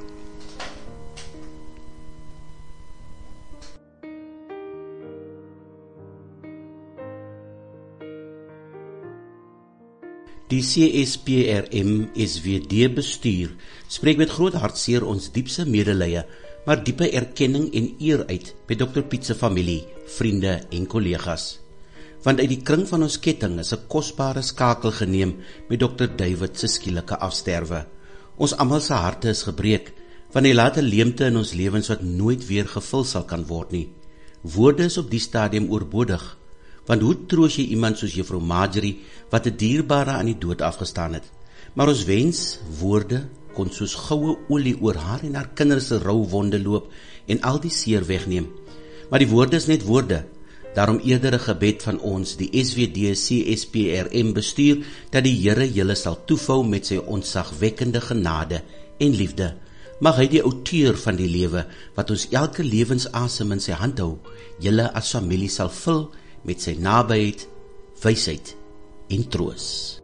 Die C S P R M S W D bestuur spreek met groot hartseer ons diepste medelee, maar diepe erkenning en eer uit by dokter Piet se familie, vriende en kollegas. Want uit die kring van ons ketting is 'n kosbare skakel geneem met dokter David se skielike afsterwe. Ons almal se harte is gebreek, want hy laat 'n leemte in ons lewens wat nooit weer gevul sal kan word nie. Woorde is op die stadium oorbodig, want hoe troos jy iemand soos juffrou Marjorie, wat 'n dierbare aan die dood afgestaan het? Maar ons wens, woorde kon soos goue olie oor haar en haar kinders se rou wonde loop en al die seer wegneem. Maar die woorde is net woorde, daarom eerder 'n gebed van ons, die S W D C S P R M bestuur, dat die Here julle sal toevou met sy ontzagwekkende genade en liefde. Mag hy die outeur van die lewe, wat ons elke lewensasem in sy hand hou, julle as familie sal vul met sy nabyheid, wysheid en troos.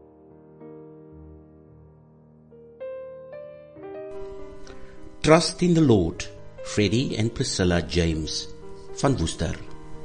Trust in the Lord, Freddie and Priscilla James van Woester.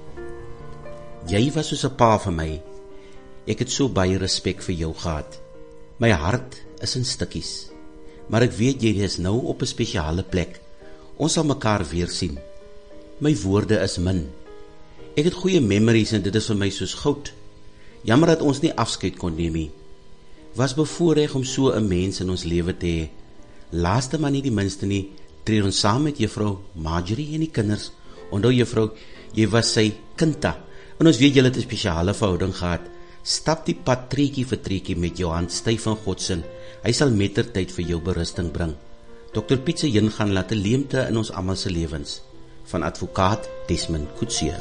Jy was soos 'n pa vir my. Ek het so baie respek vir jou gehad. My hart is in stukkies, maar ek weet jy is nou op 'n spesiale plek. Ons sal mekaar weer sien. My woorde is min. Ek het goeie memories en dit is vir my soos goud. Jammer dat ons nie afskeid kon neem nie. Was bevoorreg om so 'n mens in ons lewe te hê. Laaste maar nie die minste nie, tree ons saam met juffrou Marjorie en die kinders. Onthou juffrou, jy was sy kinda, en ons weet jy het 'n spesiale verhouding gehad. Stap die pad treetjie vir treetjie met jou hand styf in God se. Hy sal mettertyd vir jou berusting bring. dokter Piet se heen gaan laat 'n leemte in ons almal se lewens. Van advokaat Desmond Coetzee.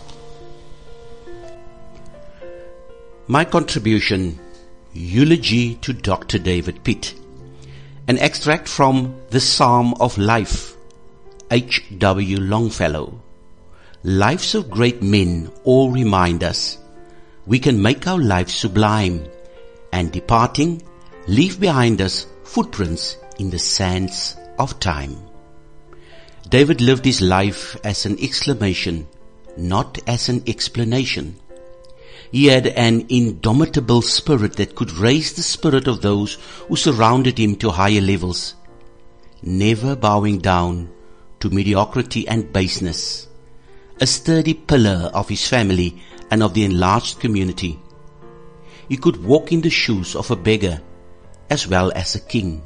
My contribution, Eulogy to Doctor David Pitt. An extract from the Psalm of Life, H W Longfellow. Lives of great men all remind us we can make our lives sublime, and departing, leave behind us footprints in the sands of time. David lived his life as an exclamation, not as an explanation. He had an indomitable spirit that could raise the spirit of those who surrounded him to higher levels, never bowing down to mediocrity and baseness, a sturdy pillar of his family and of the enlarged community. He could walk in the shoes of a beggar as well as a king.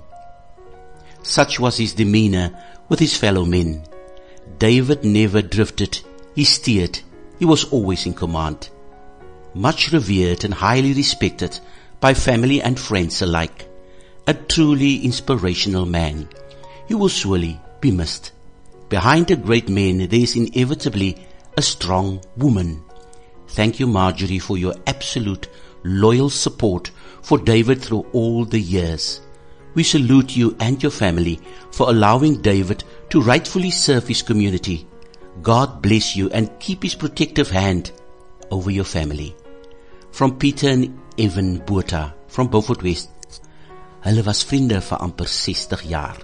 Such was his demeanor with his fellow men. David never drifted, he steered, he was always in command. Much revered and highly respected by family and friends alike. A truly inspirational man. He will surely be missed. Behind a great man there is inevitably a strong woman. Thank you, Marjorie, for your absolute loyal support for David through all the years. We salute you and your family for allowing David to rightfully serve his community. God bless you and keep his protective hand over your family. From Peter and Evan Botha from Beaufort West. Hulle was vriende vir amper sestig jaar.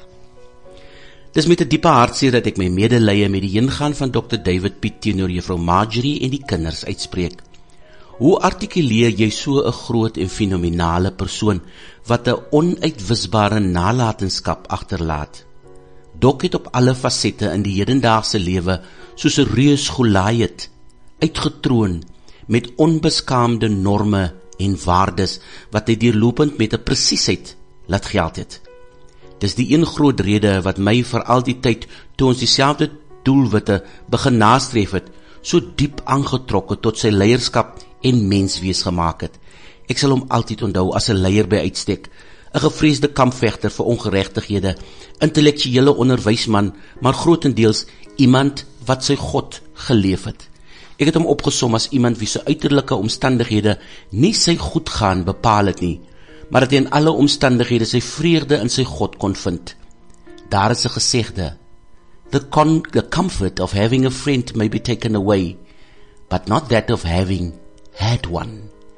Dis met 'n diepe hartseer dat ek my medelee met die heengaan van dokter David Piet teenoor juffrou Marjorie en die kinders uitspreek. Hoe artikuleer jy so 'n groot en fenominale persoon wat 'n onuitwisbare nalatenskap agterlaat? Dok het op alle fasette in die hedendaagse lewe soos 'n reus Goliat uitgetroon met onbeskaamde norme en waardes wat hy deurlopend met 'n presisheid laat geld het. Dis die een groot rede wat my vir al die tyd toe ons dieselfde doelwitte begin nastreef het, so diep aangetrokke tot sy leierskap en menswees gemaak het. Ek sal hom altyd onthou as 'n leier by uitstek, 'n gevreesde kampvegter vir ongeregtighede, intellektuele onderwysman, maar grootendeels iemand wat sy God geleef het. Ek het hom opgesom as iemand wie sy uiterlike omstandighede nie sy goedgaan bepaal het nie, maar dat hy in alle omstandighede sy vreugde in sy God kon vind. Daar is 'n gesegde, the, con the comfort of having a friend may be taken away, but not that of having had one.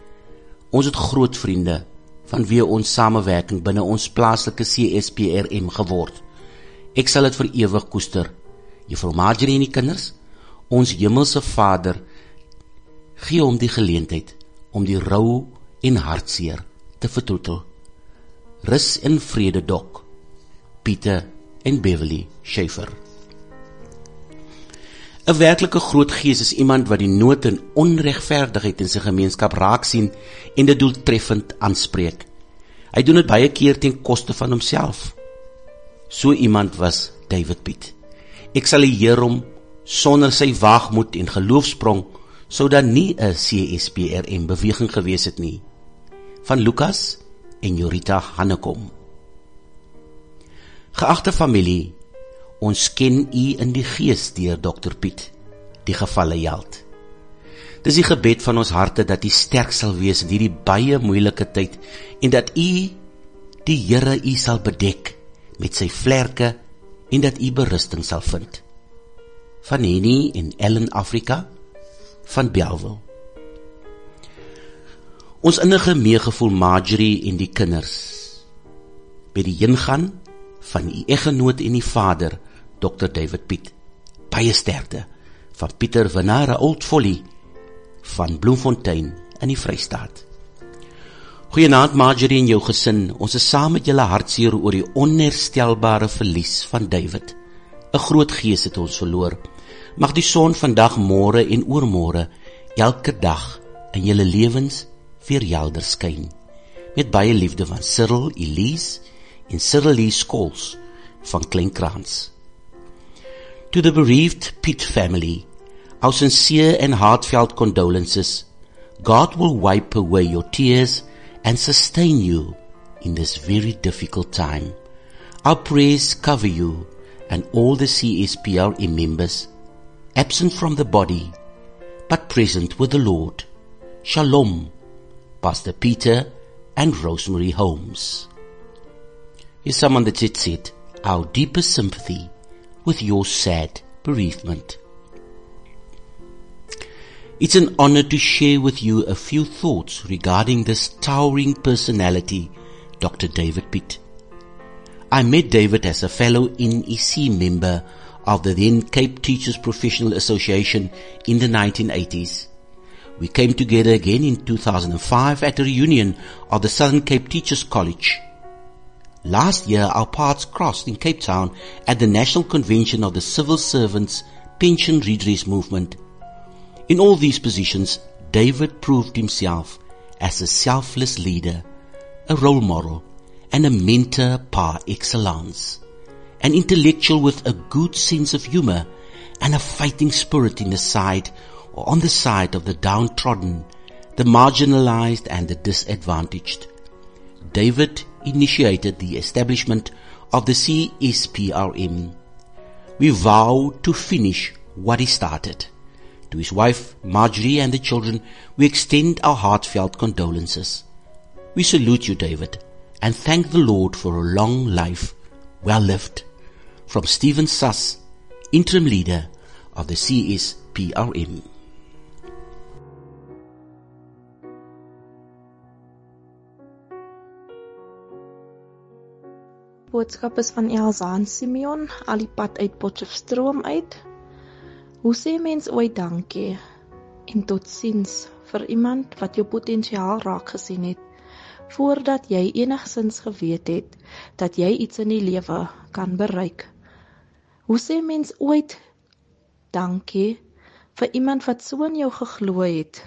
Ons het groot vriende, van wie ons samewerking binne ons plaaslike C S P R M geword. Ek sal dit vir ewig koester. Juffrou Marjorie en die kinders, ons hemelse Vader, gee hom die geleentheid om die rou en hartseer te vertroetel. Rus in vrede, Dok, Pieter en Beverly Schaefer. 'n werklike groot gees is iemand wat die nood en onregverdigheid in sy gemeenskap raak sien en dit doeltreffend aanspreek. Hy doen dit baie keer ten koste van homself. So iemand was David Piet. Ek sal die Here hom sonder sy waagmoed en geloofsprong sou daar nie 'n C S P R M beweging gewees het nie. Van Lucas en Jorita Hannekom. Geagte familie, ons ken u in die gees deur dokter Piet, die gevalle held. Dis die gebed van ons harte dat u sterk sal wees in hierdie baie moeilike tyd en dat u die Here u sal bedek met sy vlerke en dat u berusting sal vind. Van Henny en Ellen Afrika, van Bellville. Ons innige meegevoel Marjorie en die kinders by die heengaan van u eggenoot en die vader, dokter David Piet. Baie sterkte van Pieter Venara Oldfolly van Bloemfontein in die Vrystaat. Goeienaand Marjorie en jou gesin, ons is saam met julle hartseer oor die onherstelbare verlies van David. 'n Groot gees het ons verloor. Mag die son vandag, môre en oormôre elke dag in julle lewens weer helder skyn. Met baie liefde van Cyril Elise en Cyril Lee Scholes van Kleinkrans. To the bereaved Piet family, our sincere and heartfelt condolences. God will wipe away your tears and sustain you in this very difficult time. Our prayers cover you and all the C S P R M members, absent from the body, but present with the Lord. Shalom, Pastor Peter and Rosemary Holmes. Here's someone that said, our deepest sympathy with your sad bereavement. It's an honor to share with you a few thoughts regarding this towering personality, Doctor David Pitt. I met David as a fellow N E C member of the then Cape Teachers Professional Association in the nineteen eighties. We came together again in two thousand five at a reunion of the Southern Cape Teachers College. Last year our paths crossed in Cape Town at the National Convention of the Civil Servants Pension Redress Movement. In all these positions, David proved himself as a selfless leader, a role model, and a mentor par excellence. An intellectual with a good sense of humor and a fighting spirit in the side or on the side of the downtrodden, the marginalized and the disadvantaged. David initiated the establishment of the C S P R M. We vowed to finish what he started. To his wife, Marjorie, and the children, we extend our heartfelt condolences. We salute you, David, and thank the Lord for a long life, well lived. From Stephen Suss, interim leader of the C S P R M. Boodskap is van Elsaan Simeon, al die pad uit Potchefstroom uit. Hoe sê mens ooit dankie en totsiens vir iemand wat jou potensiaal raak gesien het, voordat jy enigstens geweet het dat jy iets in die lewe kan bereik? Hoe sê mens ooit dankie vir iemand wat so in jou geglo het?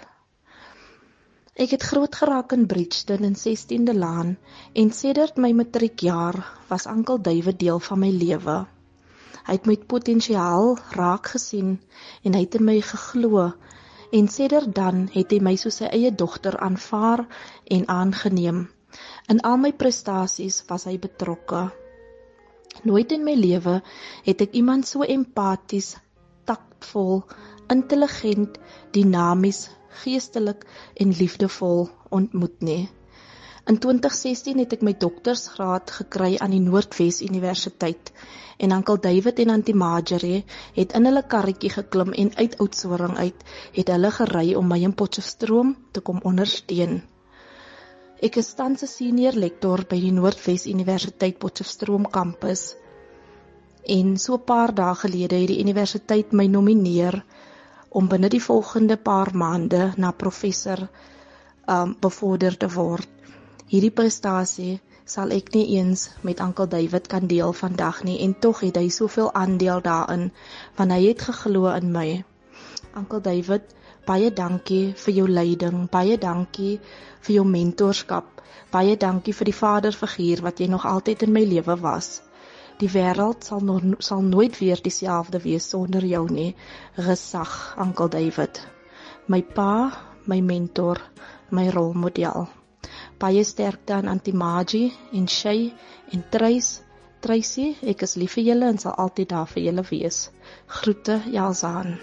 Ek het groot geraak in Bridgeton in sestiende Laan en sedert my matriekjaar was Oom David deel van my lewe. Hy het my potensiaal raak gesien en hy het in my geglo en sedert dan het hy my soos sy eie dogter aanvaar en aangeneem. In al my prestasies was hy betrokke. Nooit in my lewe het ek iemand so empaties, taktvol, intelligent, dinamies, geestelik en liefdevol ontmoet nie. In twintig sestien het ek my doktersgraad gekry aan die Noordwes Universiteit en Oom David en Auntie Marjorie het in hulle karretjie geklim en uit Oudtshoorn uit het hulle gery om my in Potchefstroom te kom ondersteun. Ek is tans 'n senior lektor by die Noordwes Universiteit Potchefstroom kampus en so 'n paar dae gelede het die universiteit my nomineer om binne die volgende paar maande na professor um, bevorder te word. Hierdie prestasie sal ek nie eens met Oom David kan deel vandag nie en tog het hy soveel aandeel daarin, want hy het geglo in my. Oom David, baie dankie vir jou leiding, baie dankie vir jou mentorskap, baie dankie vir die vaderfiguur wat jy nog altyd in my lewe was. Die wêreld sal, no, sal nooit weer dieselfde wees sonder jou nie. Gesag, Oom David. My pa, my mentor, my rolmodel. Baie sterkte aan Auntie Margie en Shay en Trace. Tracy, ek is lief vir julle en sal altyd daar vir julle wees. Groete, Elsaan.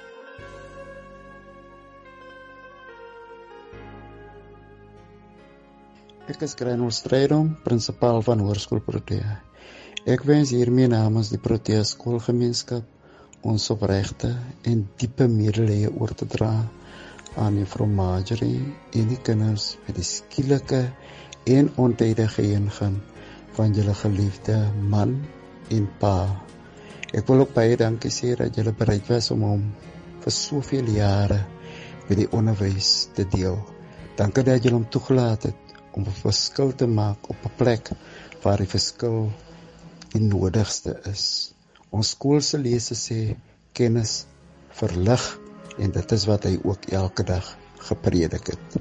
Ek is Granul Strydom, prinsipaal van Hoërskool Protea. Ek wens hiermee namens die Protea skoolgemeenskap ons opregte en diepe medelee oor te dra aan juffrou Marjorie en die kinders met die skielike en ontydige heengaan van julle geliefde man en pa. Ek wil ook baie dankie sê dat julle bereid was om hom vir soveel jare met die onderwys te deel. Dankie dat julle hom toegelaat het om 'n verskil te maak op 'n plek waar die verskil die nodigste is. Ons skool se lese sê kennis verlig en dit is wat hy ook elke dag gepredik het.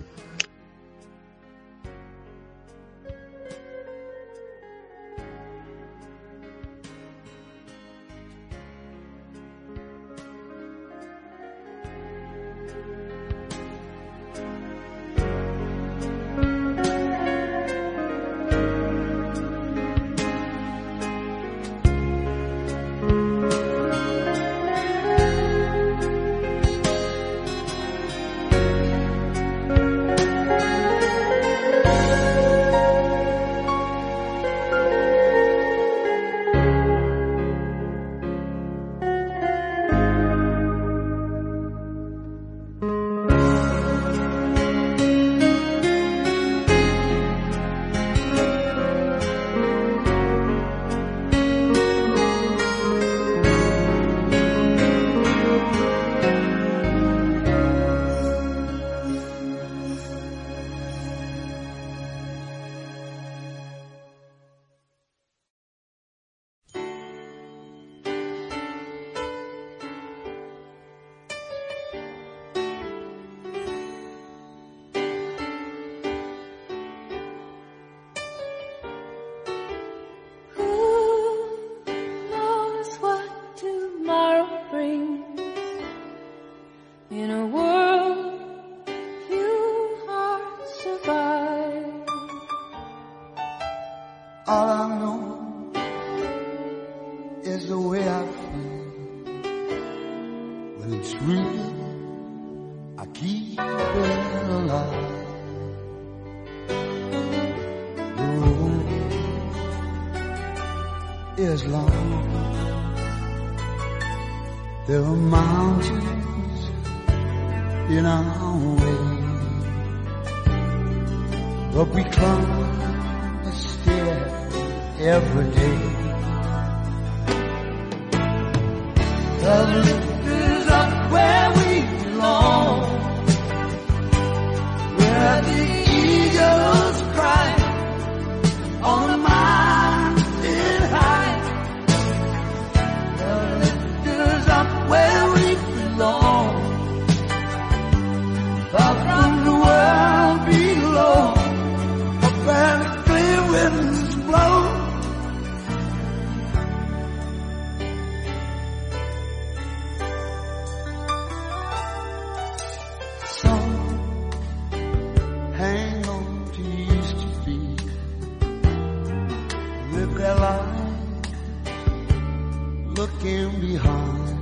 bring in a world few hearts survive. All I know is the way I feel. When it's real, I keep it alive. The road is long. There are mountains in our way, but we climb a stair every day. The lift is up where we belong, where the eagles cry on a mountain high. The lift is up where we belong, far from the world below, up where the clear winds blow. Hang on to used to be, live their lives looking behind.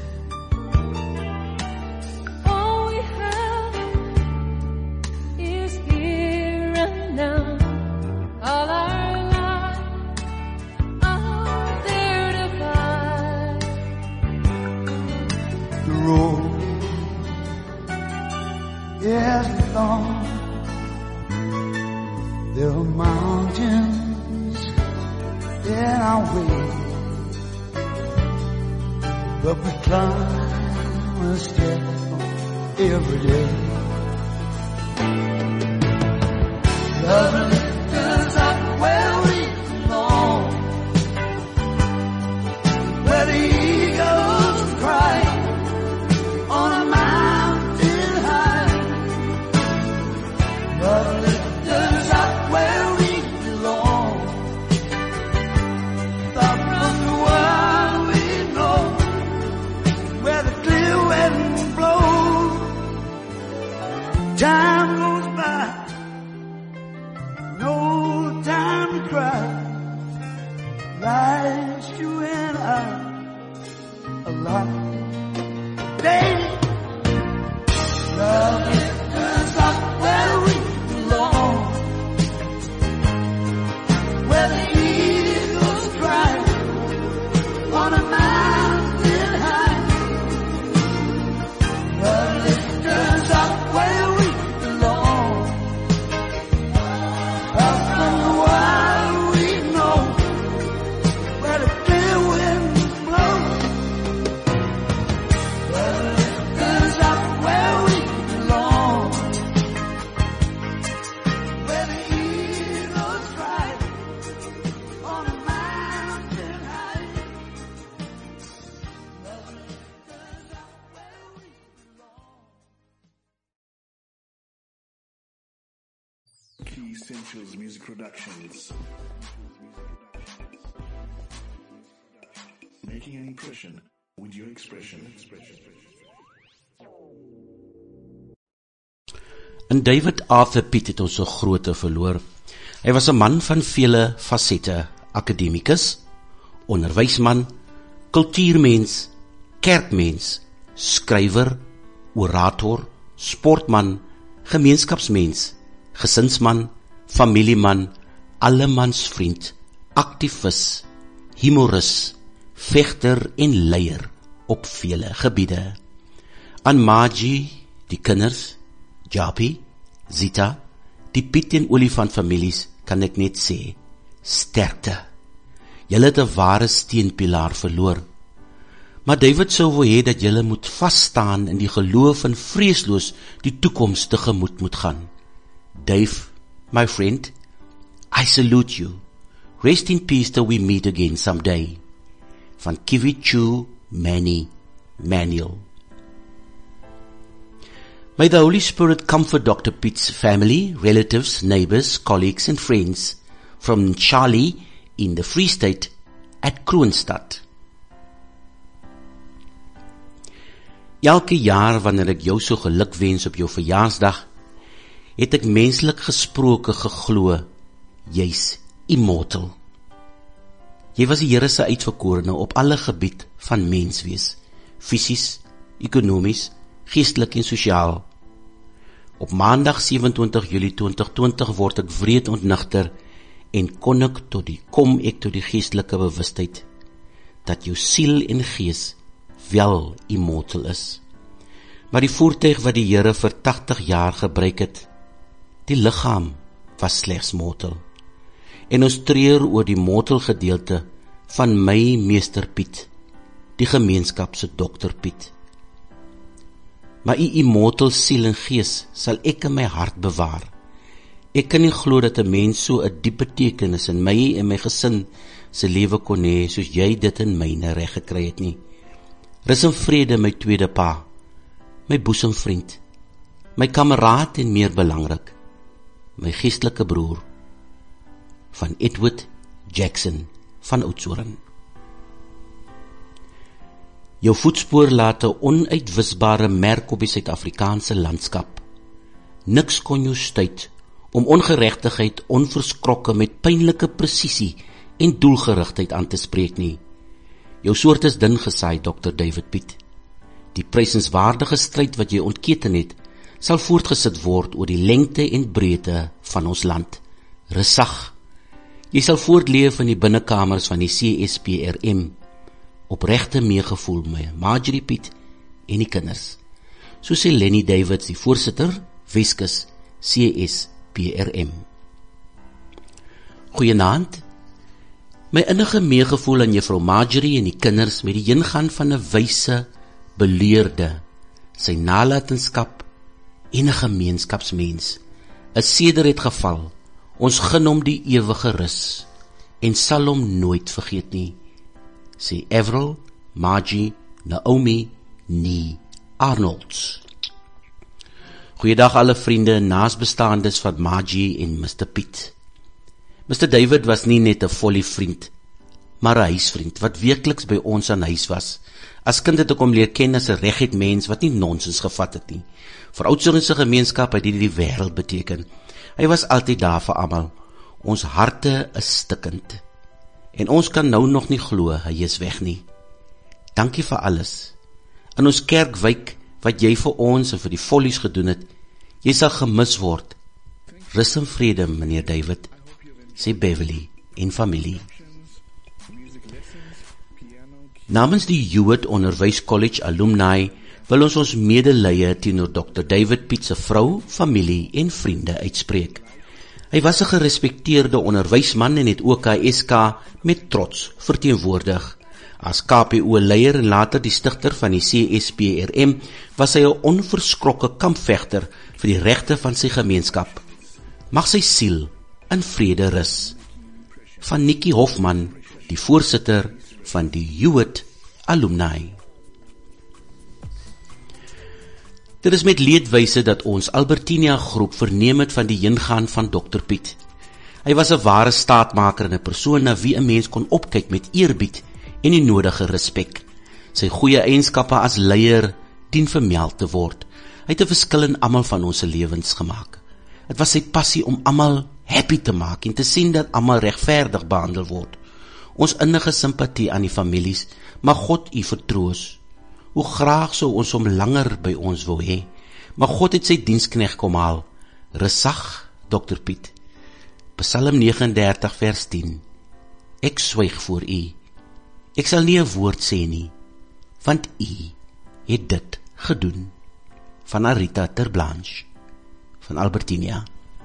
All we have is here and now. All our lives are there to find. The road is long. There are mountains in our way, but we climb a step every day. The lift is up where we belong, where the eagles cry on a mountain high. The lift is up where we belong, far from the world we know, where the clear wind blows. Time goes by, no time to cry. Life's you and I alive. Baby, love is up where we belong, where the eagles cry on a mountain high. The lift is up where we belong, up from the wild we know, where the clear winds blow. The lift is up where we belong, where the eagles cry on a mountain high. The lift is up where we belong. Key Essentials Music Productions. Making an impression with your expression. En David Arthur Pitt het ons so groote verloor. Hy was 'n man van vele fasette, akademikus, onderwysman, kultuurmens, kerkmens, skrywer, orator, sportman, gemeenskapsmens, gesinsman, familieman, allemansvriend, aktivis, humoris, vegter en leier op vele gebiede. Aan Maji, die kinders, Japi, Zita, die Piet en Olifant families, kan ek net sê, sterkte. Julle het 'n ware steunpilaar verloor. Maar David sou wou hê dat julle moet vasstaan in die geloof en vreesloos die toekoms tegemoet moet gaan. Dave, my friend, I salute you. Rest in peace till we meet again someday. Van Kivichu Manny Manuel. May the Holy Spirit comfort Doctor Pitt's family, relatives, neighbors, colleagues and friends from Charlie in the Free State at Kroonstad. Elke jaar wanneer ek jou so geluk wens op jou verjaarsdag, het ek menslik gesproke geglo, jy's immortal. Jy was die Here se uitverkorene op alle gebied van menswees, fisies, ekonomies, geestelik en sosiaal. Op maandag sewe-en-twintig Julie twintig twintig word ek wreed ontnigter en kon ek tot die, kom ek tot die geestelike bewustheid dat jou siel en gees wel immortal is. Maar die voertuig wat die Here vir tagtig jaar gebruik het, die liggaam was slegs mortal. En ons treur oor die mortal gedeelte van my meester Piet, die gemeenskap se dokter Piet. Maar u immortal siel en gees sal ek in my hart bewaar. Ek kan nie glo dat 'n mens so 'n diep betekenis in my en my gesin se lewe kon hê soos jy dit in myne reg gekry het nie. Rus in vrede my tweede pa, my boesemvriend, my kameraad en meer belangrik, my geestelike broer, van Edward Jackson van Oudtshoorn. Jou voetspoor laat 'n onuitwisbare merk op die Suid-Afrikaanse landskap. Niks kon jou stuit om ongeregtigheid onverskrokke met pynlike presisie en doelgerigtheid aan te spreek nie. Jou soort is dun gesaai, dokter David Piet. Die prysenswaardige stryd wat jy ontketen het, sal voortgesit word oor die lengte en breedte van ons land. Resag. Jy sal voortleef in die binnekamers van die C S P R M, opregte meegevoel met Marjorie Piet en die kinders. So sê Lenny Davids, die voorsitter, Weskus C S P R M. Goeienaand. My innige meegevoel aan juffrou Marjorie en die kinders met die ingaan van 'n wyse, beleerde, sy nalatenskap en 'n gemeenskapsmens. 'n Seder het geval. Ons gun hom die ewige rus en sal hom nooit vergeet nie, sê Avril, Margie, Naomi, Nee, Arnolds. Goeiedag alle vriende en naasbestaandes van Margie en mister Piet. mister David was nie net 'n volle vriend, maar 'n huisvriend wat werkliks by ons aan huis was. As kind het ek hom leer ken as 'n reguit mens wat nie nonsens gevat het nie. Vir Oudtshoorn se gemeenskap het hy die wêreld beteken. Hy was altyd daar vir almal. Ons harte is stikkend. En ons kan nou nog nie glo hy is weg nie. Dankie vir alles. In ons kerkwyk wat jy vir ons en vir die vollies gedoen het, jy sal gemis word. Rus in vrede, meneer David, sê Beverly en familie. Namens die Hewitt Onderwys College alumni wil ons ons medelee teenoor dokter David Piet se vrou, familie en vriende uitspreek. Hy was 'n gerespekteerde onderwysman en het ook K S K met trots verteenwoordig. As K P O-leier en later die stigter van die C S P R M was hy 'n onverskrokke kampvegter vir die regte van sy gemeenskap. Mag sy siel in vrede rus. Van Nikki Hofman, die voorsitter van die Hewitt alumni. Dit is met leedwyse dat ons Albertinia groep verneem het van die heengaan van dokter Piet. Hy was 'n ware staatmaker en 'n persoon na wie 'n mens kon opkyk met eerbied en die nodige respek. Sy goeie eienskappe as leier dien vermeld te word. Hy het 'n verskil in almal van ons lewens gemaak. Dit was sy passie om almal happy te maak en te sien dat almal regverdig behandel word. Ons innige simpatie aan die families, mag God u vertroos. Hoe graag sou ons hom langer by ons wou hê, maar God het sy diensknegt kom haal. Resag, dokter Piet. Psalm negenendertig vers tien. Ek swyg voor u. Ek sal nie 'n woord sê nie, want u het dit gedoen. Van Arita Terblanche, van Albertinia.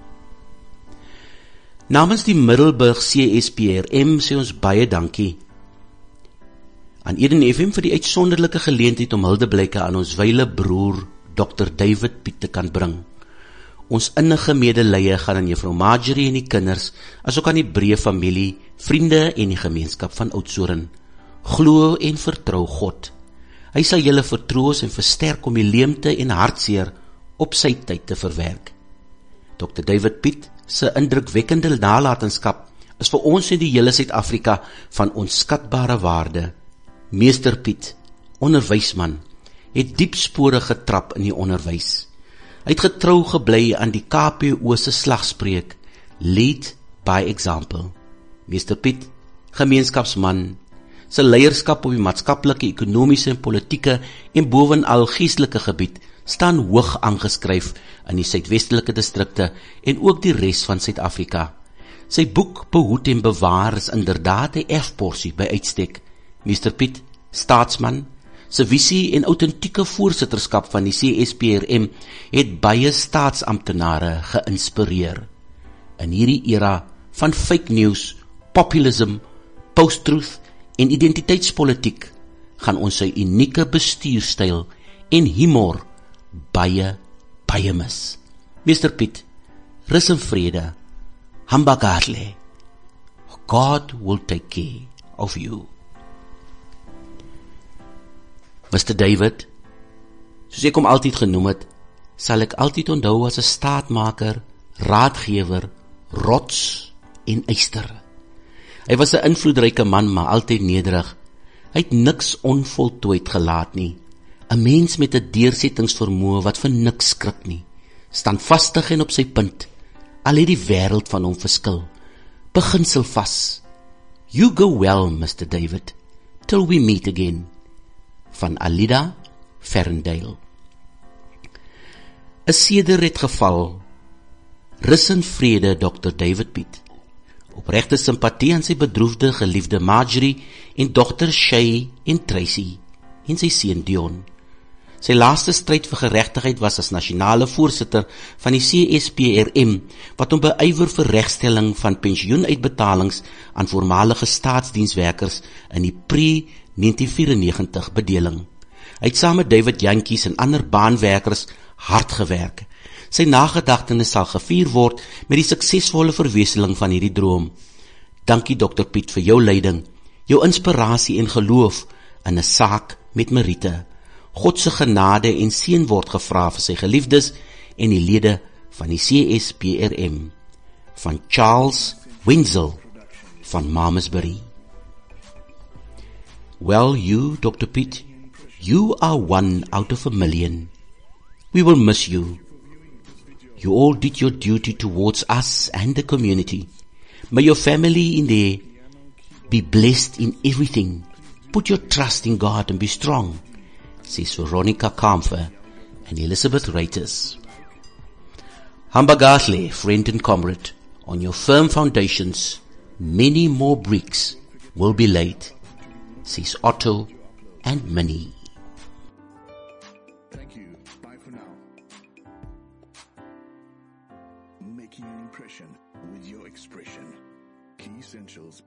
Namens die Middelburg C S P R M sê ons baie dankie aan Eden F M vir die uitsonderlike geleentheid om huldeblyke aan ons wyle broer dokter David Piet te kan bring. Ons innige medelee gaan aan juffrou Marjorie en die kinders, asook aan die breë familie, vriende en die gemeenskap van Oudtshoorn. Glo en vertrou God. Hy sal julle vertroos en versterk om die leemte en hartseer op sy tyd te verwerk. dokter David Piet se indrukwekkende nalatenskap is vir ons in die hele Suid-Afrika van onskatbare waarde. Meester Piet, onderwysman, het diep spore getrap in die onderwys. Hy het getrou gebly aan die K P O se slagspreuk, Lead by Example. meester Piet, gemeenskapsman, sy leierskap op die maatskaplike, ekonomiese en politieke en bovenal geestelike gebied staan hoog aangeskryf in die suidwestelike distrikte en ook die res van Suid-Afrika. Sy boek Behoed en Bewaar is inderdaad 'n erfporsie by uitstek. meester Piet, staatsman, sy visie en autentieke voorsitterskap van die C S P R M het baie staatsamptenare geïnspireer. In hierdie era van fake news, populism, post-truth en identiteitspolitiek gaan ons sy unieke bestuurstyl en humor baie, baie mis. meester Piet, rus in vrede, Hambagatle. God will take care of you. mister David, soos ek hom altyd genoem het, sal ek altyd onthou as 'n staatmaker, raadgewer, rots en eyster. Hy was 'n invloedryke man, maar altyd nederig. Hy het niks onvoltooid gelaat nie. 'n Mens met 'n deursettingsvermoë wat vir niks skrik nie. Standvastig en op sy punt, al het die wêreld van hom verskil. Beginsel vas. You go well, mister David, till we meet again. Van Alida Ferndale. 'n Seder het geval. Rus in vrede, dokter David Piet. Opregte simpatie aan sy bedroefde geliefde Marjorie en dogter Shay en Tracy en sy seun Dion. Sy laaste stryd vir geregtigheid was as nasionale voorsitter van die C S P R M, wat hom beywer vir regstelling van pensioenuitbetalings aan voormalige staatsdienswerkers in die pre-negentien vyrennegentig bedeling. Hy het saam met David Jantjies en ander baanwerkers hard gewerk. Sy nagedagtenis sal gevier word met die suksesvolle verwesenling van hierdie droom. Dankie dokter Piet vir jou leiding, jou inspirasie en geloof in 'n saak met meriete. God se genade en seën word gevra vir sy geliefdes en die lede van die C S P R M. Van Charles Wenzel van Malmesbury. Well, you, doctor Piet, you are one out of a million. We will miss you. You all did your duty towards us and the community. May your family in there be blessed in everything. Put your trust in God and be strong, says Veronica Kampfer and Elizabeth Reiters. Hambagatle, friend and comrade, on your firm foundations, many more bricks will be laid, says Otto and Minnie. Thank you. Bye for now. Making an impression with your expression. Key Essentials.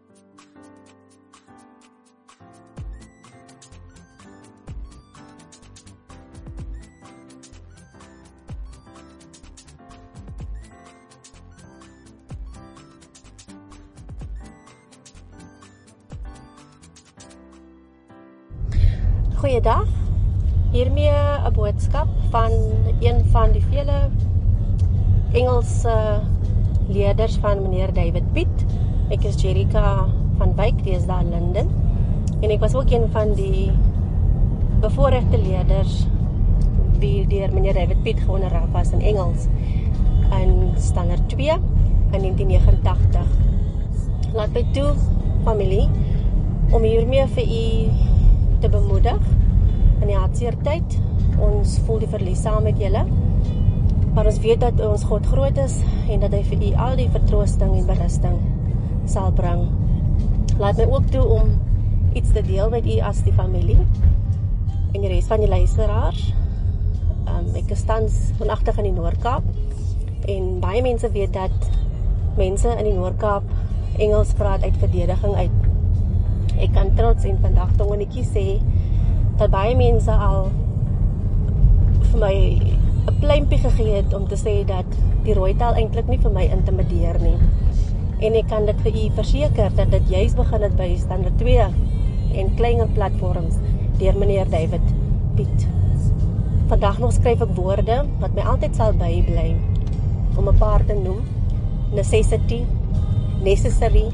Goeiedag, hiermee 'n boodskap van een van die vele Engelse leerders van meneer David Piet. Ek is Jerika van Wyk, die is daar in Londen. En ek was ook een van die bevoorregte leerders wie deur meneer David Piet geonderrig was in Engels in standaard twee in negentien negenentagtig. Laat my toe, familie, om hiermee vir u te bemoedig in die hartseertyd. Ons voel die verlies saam met julle, maar ons weet dat ons God groot is en dat hy vir u al die vertroosting en berusting sal bring. Laat my ook toe om iets te deel met u as die familie en die res van die luisteraars. Um, ek is tans woonagtig in die Noord-Kaap en baie mense weet dat mense in die Noord-Kaap Engels praat uit verdediging uit. Ek kan trots en vandag tongenetjie sê dat baie mense al vir my 'n pluimpie gegee het om te sê dat die rooi taal eintlik nie vir my intimideer nie. En ek kan dit vir u verseker dat dit juis begin het by standaard twee en kleiner platforms deur meneer David Piet. Vandag nog skryf ek woorde wat my altyd sal bybly, om 'n paar te noem: necessity, necessary,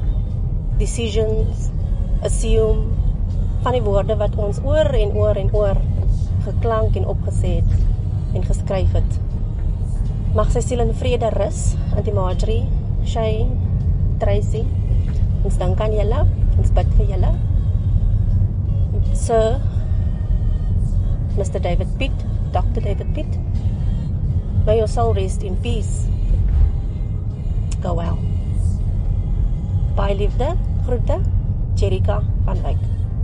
decisions, assume, van die woorde wat ons oor en oor en oor geklank en opgesê het en geskryf het. Mag sy siel in vrede rus, Auntie Marjorie, Shay, Tracy. Ons dank aan julle, ons bid vir julle. Sir, Mister David Pitt, Doctor David Pitt, may your soul rest in peace. Go well. Baie liefde, groete, Jerika van Wyk.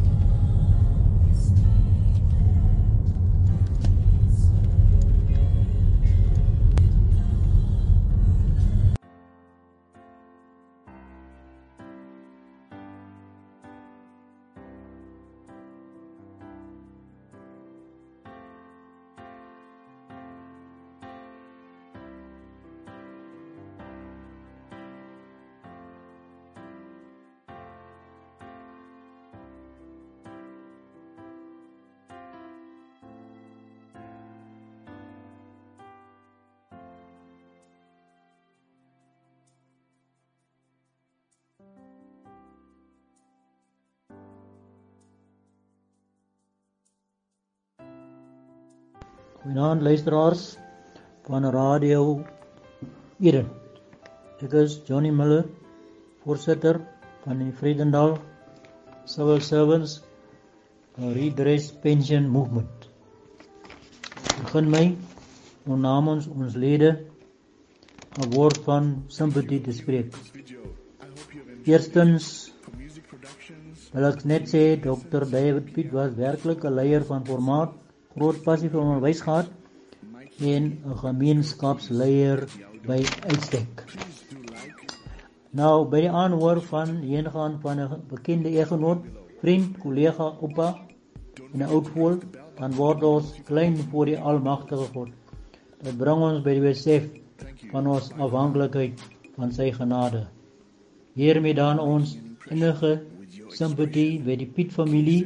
Goeienaand luisteraars van Radio Eden. Ek is Johnny Miller, voorsitter van die Vredendal Civil Servants Redress Pension Movement. Ek begin my om namens ons lede 'n woord van sympathie te spreek. Eerstens wil ek net sê, Dokter David Pitt was werklik 'n leier van formaat, groot passie vir onderwys gehad en 'n gemeenskapsleier by uitstek. Nou, by die aanhoor van die heengaan van 'n bekende egenoot, vriend, kollega, oupa en 'n oud voel, dan word ons klein voor die almagtige God. Dit bring ons by die besef van ons afhanklikheid van sy genade. Hiermee dan ons innige sympathie by die Pitt familie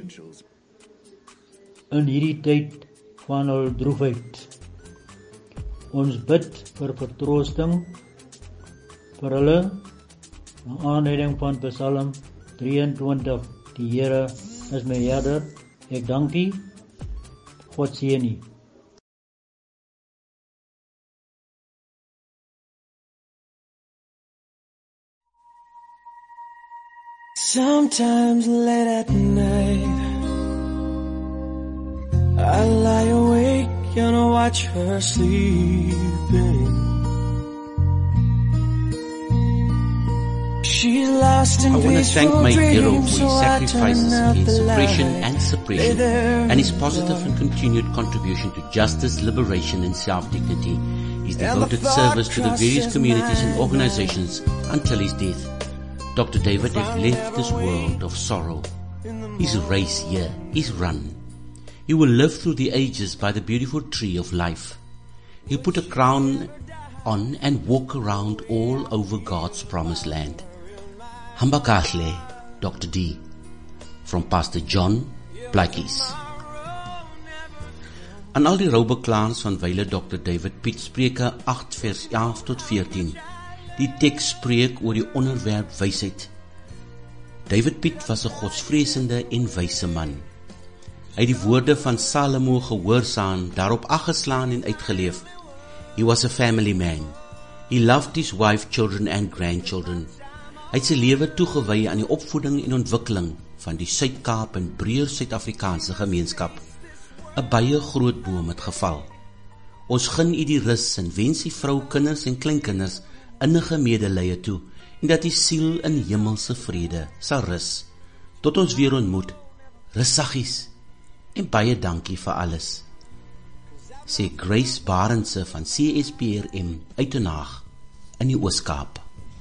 in hierdie tyd van hul droefheid. Ons bid vir vertroosting vir hulle, na aanleiding van Psalm drieëntwintig. Die Here is my herder, ek dank U, God seën U. Sometimes late at night I lie awake and I watch her sleeping. She's lost in I want to thank peaceful my hero dreams, for his so I turn sacrifices out against the oppression light. and suppression, Lay there and his positive and continued contribution to justice, liberation and self-dignity. His And the devoted thought service to the various crosses communities and my organizations until his death. Doctor David has left this world of sorrow. His race here is run. He will live through the ages by the beautiful tree of life. He'll put a crown on and walk around all over God's promised land. Hambakashle, Doctor D, from Pastor John Plakies. Aan al die roubeklaans van wyle Dokter David Pitt, Spreuke agt vers elf tot veertien. Die teks spreek oor die onderwerp wysheid. David Pitt was 'n godsvreesende en wyse man. Hy het die woorde van Salomo gehoorsaam, daarop aggeslaan en uitgeleef. He was a family man. He loved his wife, children and grandchildren. Hy het sy lewe toegewy aan die opvoeding en ontwikkeling van die Suid-Kaap en breër Suid-Afrikaanse gemeenskap. 'n Baie groot boom het geval. Ons gun U die rus en wens U vrou, kinders en kleinkinders innige medelee toe en dat die siel in hemelse vrede sal rus. Tot ons weer ontmoet, rus saggies en baie dankie vir alles. Sê Grace Barendse van C S P R M uit Den Haag in die Oos-Kaap.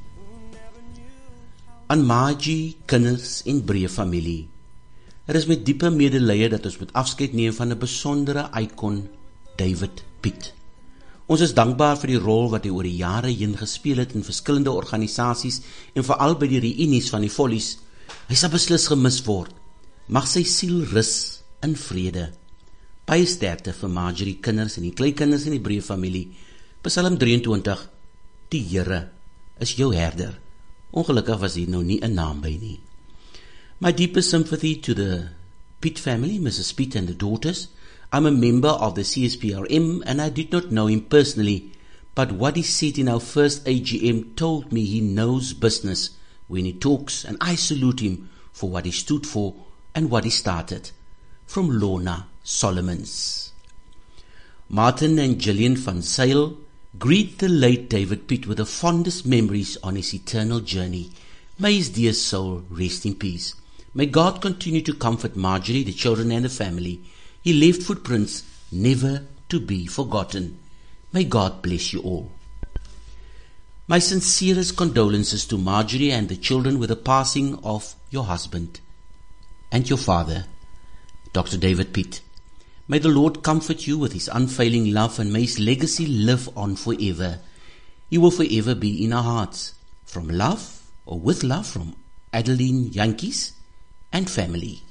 Aan Margie, kinders en breë familie. Er is met diepe medelee dat ons moet afskeid neem van 'n besondere ikon, David Pitt. Ons is dankbaar vir die rol wat hy oor die jare heen gespeel het in verskillende organisasies en veral by die reunies van die Follies. Hy sal beslis gemis word. Mag sy siel rus in vrede. Baie sterkte vir Marjorie, kinders en die kleinkinders in die breë familie. Psalm drieëntwintig. Die Here is jou herder. Ongelukkig was hier nou nie 'n naam by nie. My deepest sympathy to the Pitt family, Missus Pitt and the daughters. I'm a member of the C S P R M and I did not know him personally, but what he said in our first A G M told me he knows business when he talks, and I salute him for what he stood for and what he started. From Lorna Solomons. Martin and Gillian van Zyl greet the late David Pitt with the fondest memories on his eternal journey. May his dear soul rest in peace. May God continue to comfort Marjorie, the children and the family. He left footprints never to be forgotten. May God bless you all. My sincerest condolences to Marjorie and the children with the passing of your husband and your father, Doctor David Pitt. May the Lord comfort you with his unfailing love, and may his legacy live on forever. He will forever be in our hearts. From love, or with love, from Adeline Yankees and family.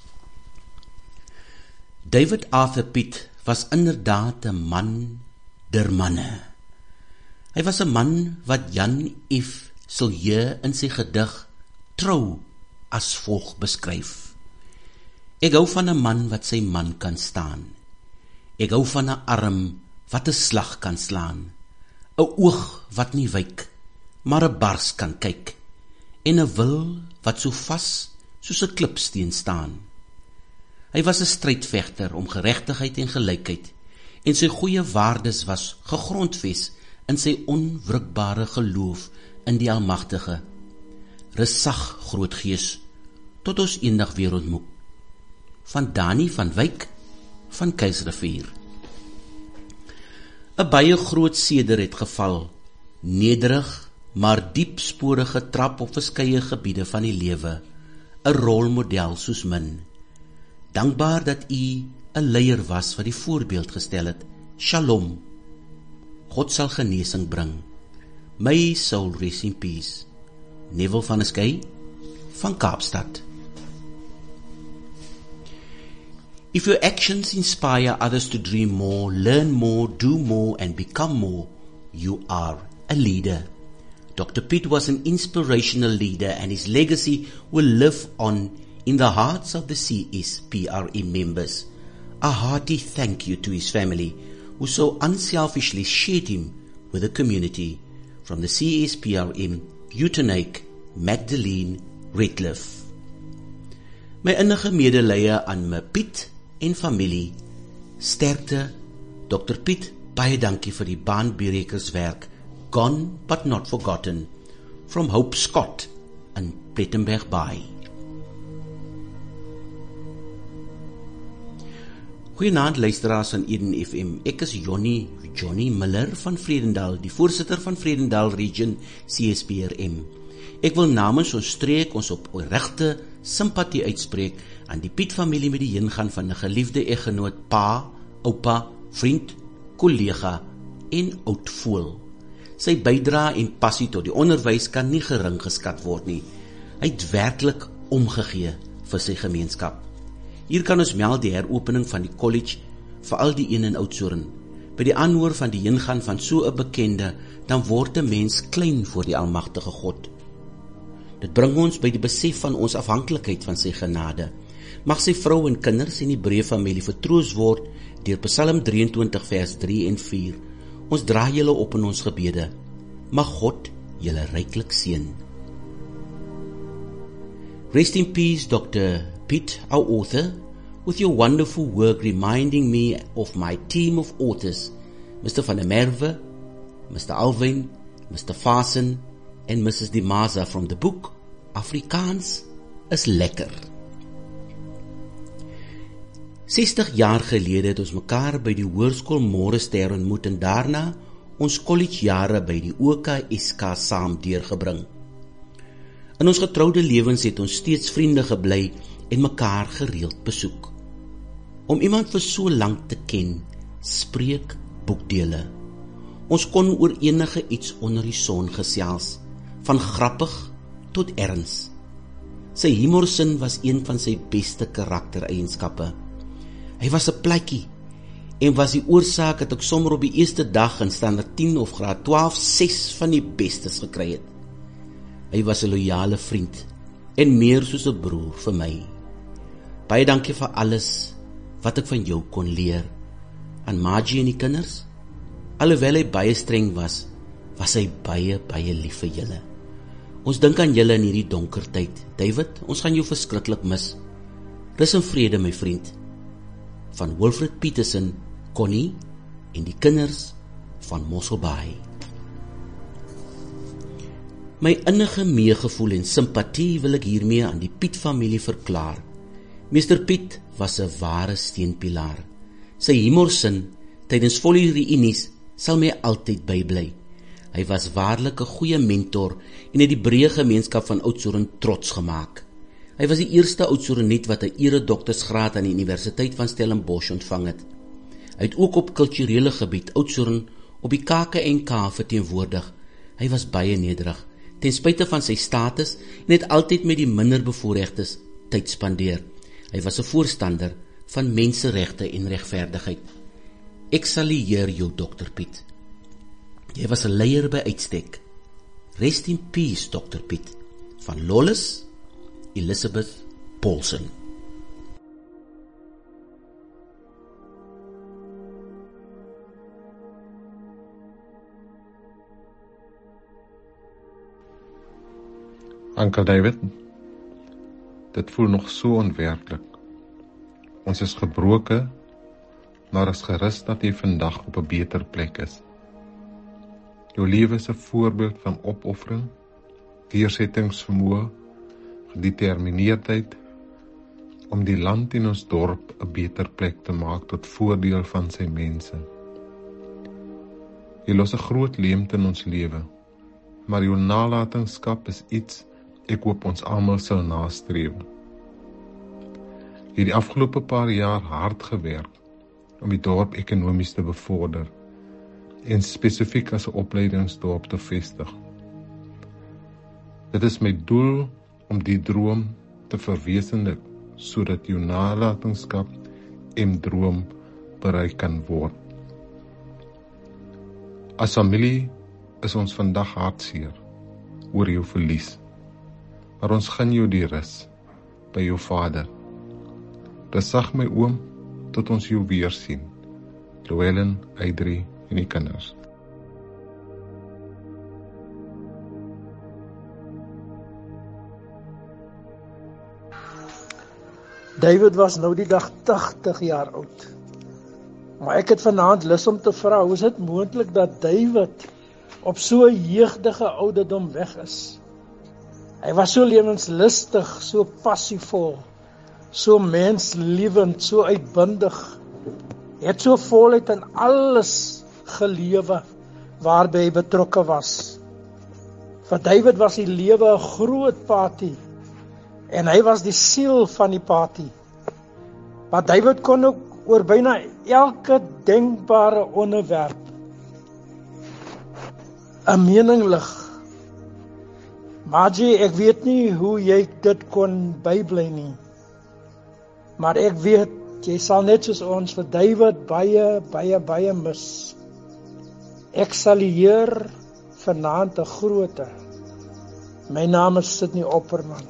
David Arthur Pitt was inderdaad 'n man der manne. Hy was 'n man wat Jan F. Silje in sy gedig Trou as volg beskryf. Ek hou van 'n man wat sy man kan staan. Ek hou van 'n arm wat 'n slag kan slaan. 'n Oog wat nie wyk, maar 'n bars kan kyk. En 'n wil wat so vas soos 'n klipsteen staan. Hy was 'n strydvegter om geregtigheid en gelykheid, en sy goeie waardes was gegrondves in sy onwrikbare geloof in die Almagtige. Resag groot gees, tot ons eendag weer ontmoet. Van Dani van Wyk van Keisrivier. 'n Baie groot seder het geval, nederig maar diep spore getrap op verskeie gebiede van die lewe, 'n rolmodel soos min. Dankbaar dat u 'n leier was wat die voorbeeld gestel het. Shalom. God sal genesing bring. May soul rest in peace. Neville van der Skei van Kaapstad. If your actions inspire others to dream more, learn more, do more, and become more, you are a leader. Doctor Pitt was an inspirational leader, and his legacy will live on in the hearts of the C S P R M members. A hearty thank you to his family, who so unselfishly shared him with the community. From the C S P R M, Uitenhage, Magdalene Redcliffe. My innige medelee aan my Piet en familie. Sterkte, Doctor Piet, baie dankie vir die baanbrekerswerk. Gone but not forgotten. From Hope Scott in Plettenberg Bay. Goeienaand luisteraars van Eden F M. Ek is Johnny, Johnny Miller van Vredendal, die voorsitter van Vredendal Region C S P R M. Ek wil namens ons streek ons op regte simpatie uitspreek aan die Piet familie met die heengaan van 'n geliefde eggenoot, pa, oupa, vriend, kollega en oudvoel. Sy bydra en passie tot die onderwys kan nie gering geskat word nie. Hy het werklik omgegee vir sy gemeenskap. Hier kan ons meld die heropening van die college, veral die een in Oudtshoorn. By die aanhoor van die heengaan van so 'n bekende, dan word 'n mens klein voor die Almagtige God. Dit bring ons by die besef van ons afhanklikheid van sy genade. Mag sy vrou en kinders en die breë familie vertroos word deur Psalm drieëntwintig vers drie en vier. Ons dra julle op in ons gebede. Mag God julle ryklik seën. Rest in peace, Doctor Pitt, our author, with your wonderful work reminding me of my team of authors, Mister Van der Merwe, Mister Alwyn, Mister Fasen, and Missus De Maza from the book Afrikaans is lekker. sestig jaar gelede het ons mekaar by die hoërskool Morester ontmoet en daarna ons collegejare by die O K S K saam deurgebring. In ons getroude lewens het ons steeds vriende gebly en mekaar gereeld besoek. Om iemand vir so lank te ken, spreek boekdele. Ons kon oor enige iets onder die son gesels, van grappig tot erns. Sy humorsin was een van sy beste karaktereienskappe. Hy was 'n plekkie en was die oorsaak dat ek sommer op die eerste dag in standaard tien of graad twaalf ses van die bestes gekry het. Hy was 'n loyale vriend en meer soos 'n broer vir my. Baie dankie vir alles wat ek van jou kon leer. Aan Margie en die kinders, alhoewel hy baie streng was, was hy baie, baie lief vir julle. Ons dink aan julle in hierdie donker tyd. David, ons gaan jou verskriklik mis. Rus in vrede, my vriend. Van Wilfred Peterson, Connie en die kinders van Mosselbaai. My innige meegevoel en simpatie wil ek hiermee aan die Piet-familie verklaar. meester Piet was 'n ware steunpilaar. Sy humorsin tydens volle reunies sal my altyd bybly. Hy was waarlik 'n goeie mentor en het die breë gemeenskap van Oudtshoorn trots gemaak. Hy was die eerste Oudtshoorniet wat 'n eredoktorsgraad aan die Universiteit van Stellenbosch ontvang het. Hy het ook op kulturele gebied Oudtshoorn op die K K N K verteenwoordig. Hy was baie nederig, ten spyte van sy status, en het altyd met die minder bevoorregtes tyd spandeer. Hy was 'n voorstander van menseregte en regverdigheid. Ek salueer jou, dokter Piet. Jy was 'n leier by uitstek. Rest in peace, dokter Piet. Van Lawless, Elizabeth Paulson. Uncle David, dit voel nog so onwerklik. Ons is gebroke, maar is gerus dat jy vandag op 'n beter plek is. Jou lewe is 'n voorbeeld van opoffering, deursettingsvermoë, gedetermineerdheid, om die land en ons dorp 'n beter plek te maak tot voordeel van sy mense. Jy los 'n groot leemte in ons lewe, maar jou nalatenskap is iets ek hoop ons almal sal nastreef. Jy het die afgelope paar jaar hard gewerk om die dorp ekonomies te bevorder en spesifiek as 'n opleidingsdorp te vestig. Dit is my doel om die droom te verwesenlik sodat jou nalatenskap en droom bereik kan word. As familie is ons vandag hartseer oor jou verlies, maar ons gun jou die rus by jou vader. Resag my oom tot ons jou weer sien. Llewellyn, Adrie en die kinders. David was nou die dag tagtig jaar oud. Maar ek het vanaand lus om te vra, hoe is dit moontlik dat David op so 'n jeugdige ouderdom weg is? Hy was so lewenslustig, so passievol, so menslievend, so uitbundig. Hy het so voluit in alles gelewe waarby hy betrokke was. Vir David was die lewe 'n groot party en hy was die siel van die party. Maar David kon ook oor byna elke denkbare onderwerp 'n mening lig. Margie, ek weet nie hoe jy dit kon bybly nie. Maar ek weet, jy sal net soos ons vir David baie, baie, baie mis. Ek salueer vanaand 'n groote. My naam is Sydney Opperman.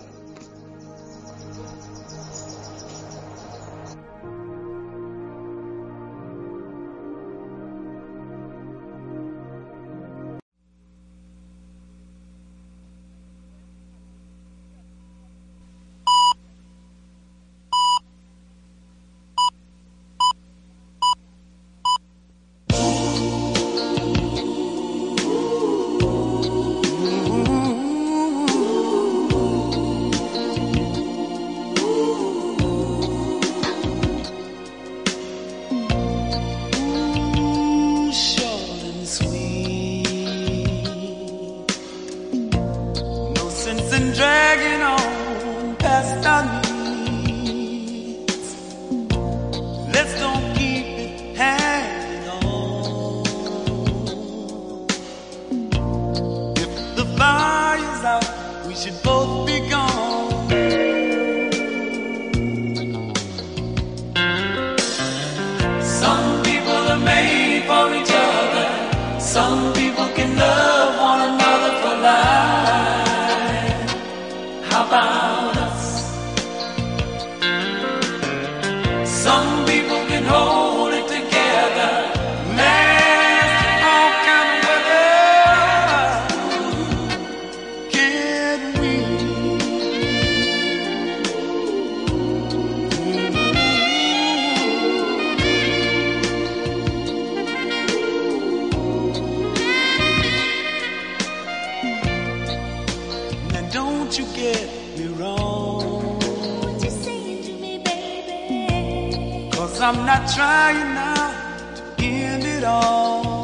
I'm not trying now to end it all.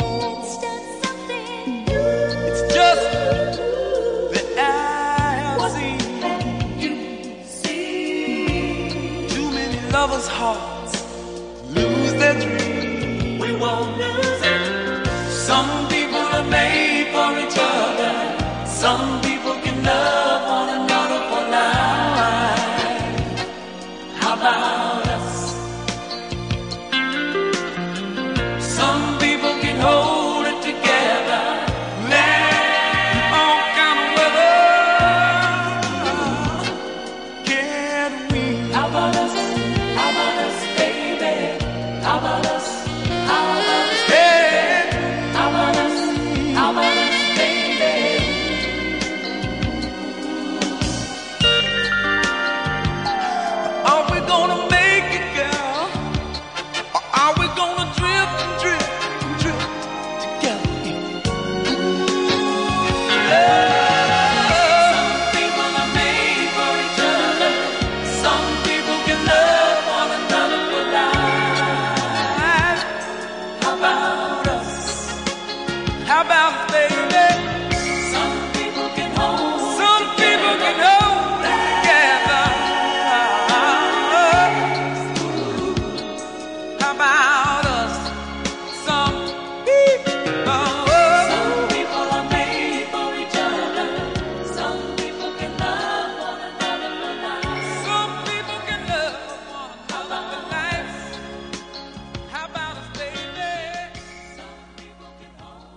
It's just that I have seen too many lovers' hearts lose their dreams. We won't lose it. Some people are made for each other. Some people can love one another for life. How about us? Some people can hold it together. Let all kind of weather. Can we? How about us? How about us, baby? How about us? How about us, baby? How about us? How about us, baby? Are we gonna make it, girl? Or are we gonna drift and drift and drift together? Some people are made for each other. Some people can love one another for life. How about us? How about us, baby? Some people can hold. Some people can hold it together. How about us? Some people. Some people are made for each other. Some people can love one another for life. Some people can love one another for life. How about us, baby? Some people can hold.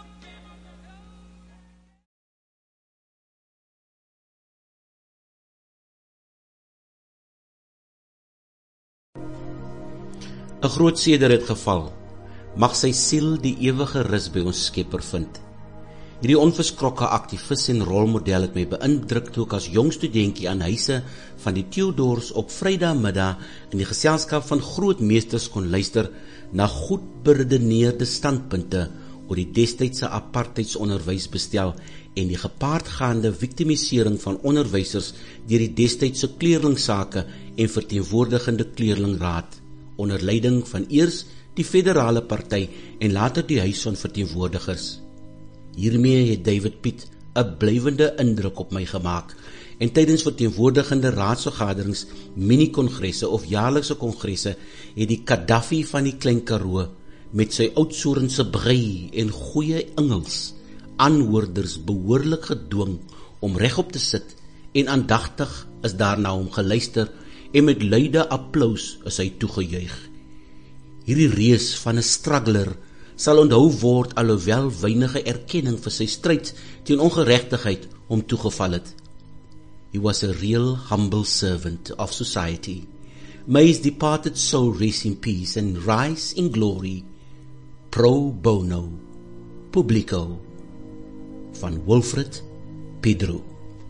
Een groot seder het geval. Mag sy siel die ewige rus by ons Skepper vind. Hierdie onverskrokke aktivis en rolmodel het my beïndruk toe ek as jong studentjie aan huise van die Theodors op Vrydagmiddag in die geselskap van groot meesters kon luister na goed beredeneerde standpunte oor die destydse apartheidsonderwysbestel en die gepaardgaande victimisering van onderwysers deur die destydse kleerlingsake en verteenwoordigende kleerlingraad, onder leiding van eers die federale party en later die huis van verteenwoordigers. Hiermee het David Pitt 'n blywende indruk op my gemaak en tydens verteenwoordigende raadsvergaderings, mini-kongresse of jaarlikse kongresse het die Gaddafi van die Klein Karoo met sy oudsorense brei en goeie Engels aanhoorders behoorlik gedwing om regop te sit en aandagtig is daarna hom geluister en met luide applous is hy toegejuig. Hierdie reus van 'n struggler sal onthou word alhoewel weinige erkenning vir sy stryd teen ongeregtigheid hom toegeval het. He was a real humble servant of society. May his departed soul rest in peace and rise in glory. Pro bono, publico. Van Wilfred Pedro.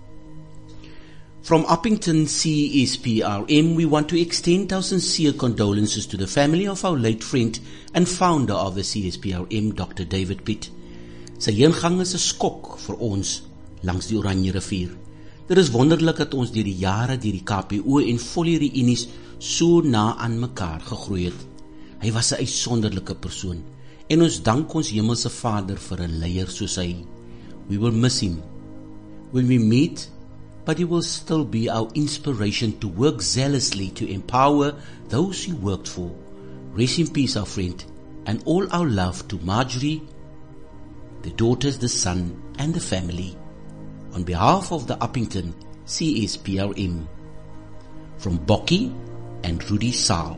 From Uppington C S P R M, we want to extend our sincere condolences to the family of our late friend and founder of the C S P R M, Doctor David Pitt. Sy heengang is 'n skok vir ons langs die Oranje rivier. Dit is wonderlik dat ons deur die jare deur die K P O en volle reunies so na aan mekaar gegroei het. Hy was 'n uitsonderlike persoon en ons dank ons Hemelse Vader vir 'n leier soos hy. We will miss him when we meet, but he will still be our inspiration to work zealously to empower those he worked for. Rest in peace, our friend, and all our love to Marjorie, the daughters, the son, and the family. On behalf of the Uppington C S P R M, from Bokkie and Rudy Saal.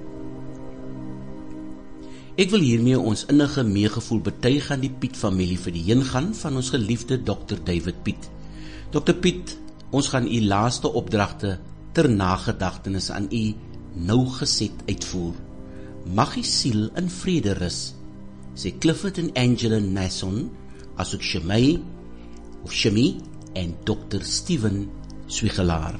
Ek wil hiermee ons innige meegevoel betuig aan die Pitt-familie vir die heengaan van ons geliefde Dokter David Pitt. Dokter Pitt, ons gaan u laaste opdragte ter nagedagtenis aan u nougeset uitvoer. Mag u siel in vrede rus, sê Clifford en Angela Nason, asook Shemay of Shemi en Dokter Steven Swigelaar.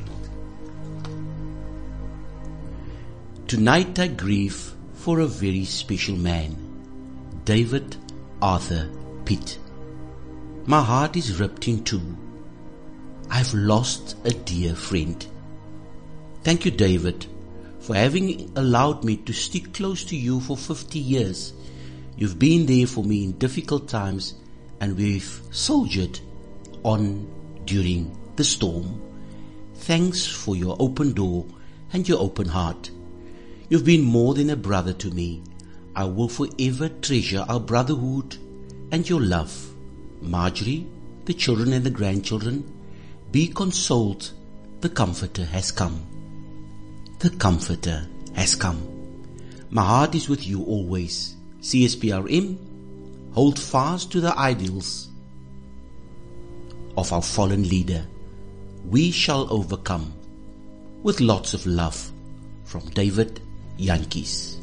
Tonight I grieve for a very special man, David Arthur Pitt. My heart is ripped in two. I've lost a dear friend. Thank you, David, for having allowed me to stick close to you for fifty years. You've been there for me in difficult times, and we've soldiered on during the storm. Thanks for your open door and your open heart. You've been more than a brother to me. I will forever treasure our brotherhood and your love. Marjorie, the children and the grandchildren, be consoled. The Comforter has come. The Comforter has come. My heart is with you always. C S P R M, hold fast to the ideals of our fallen leader. We shall overcome. With lots of love, from David Jantjies.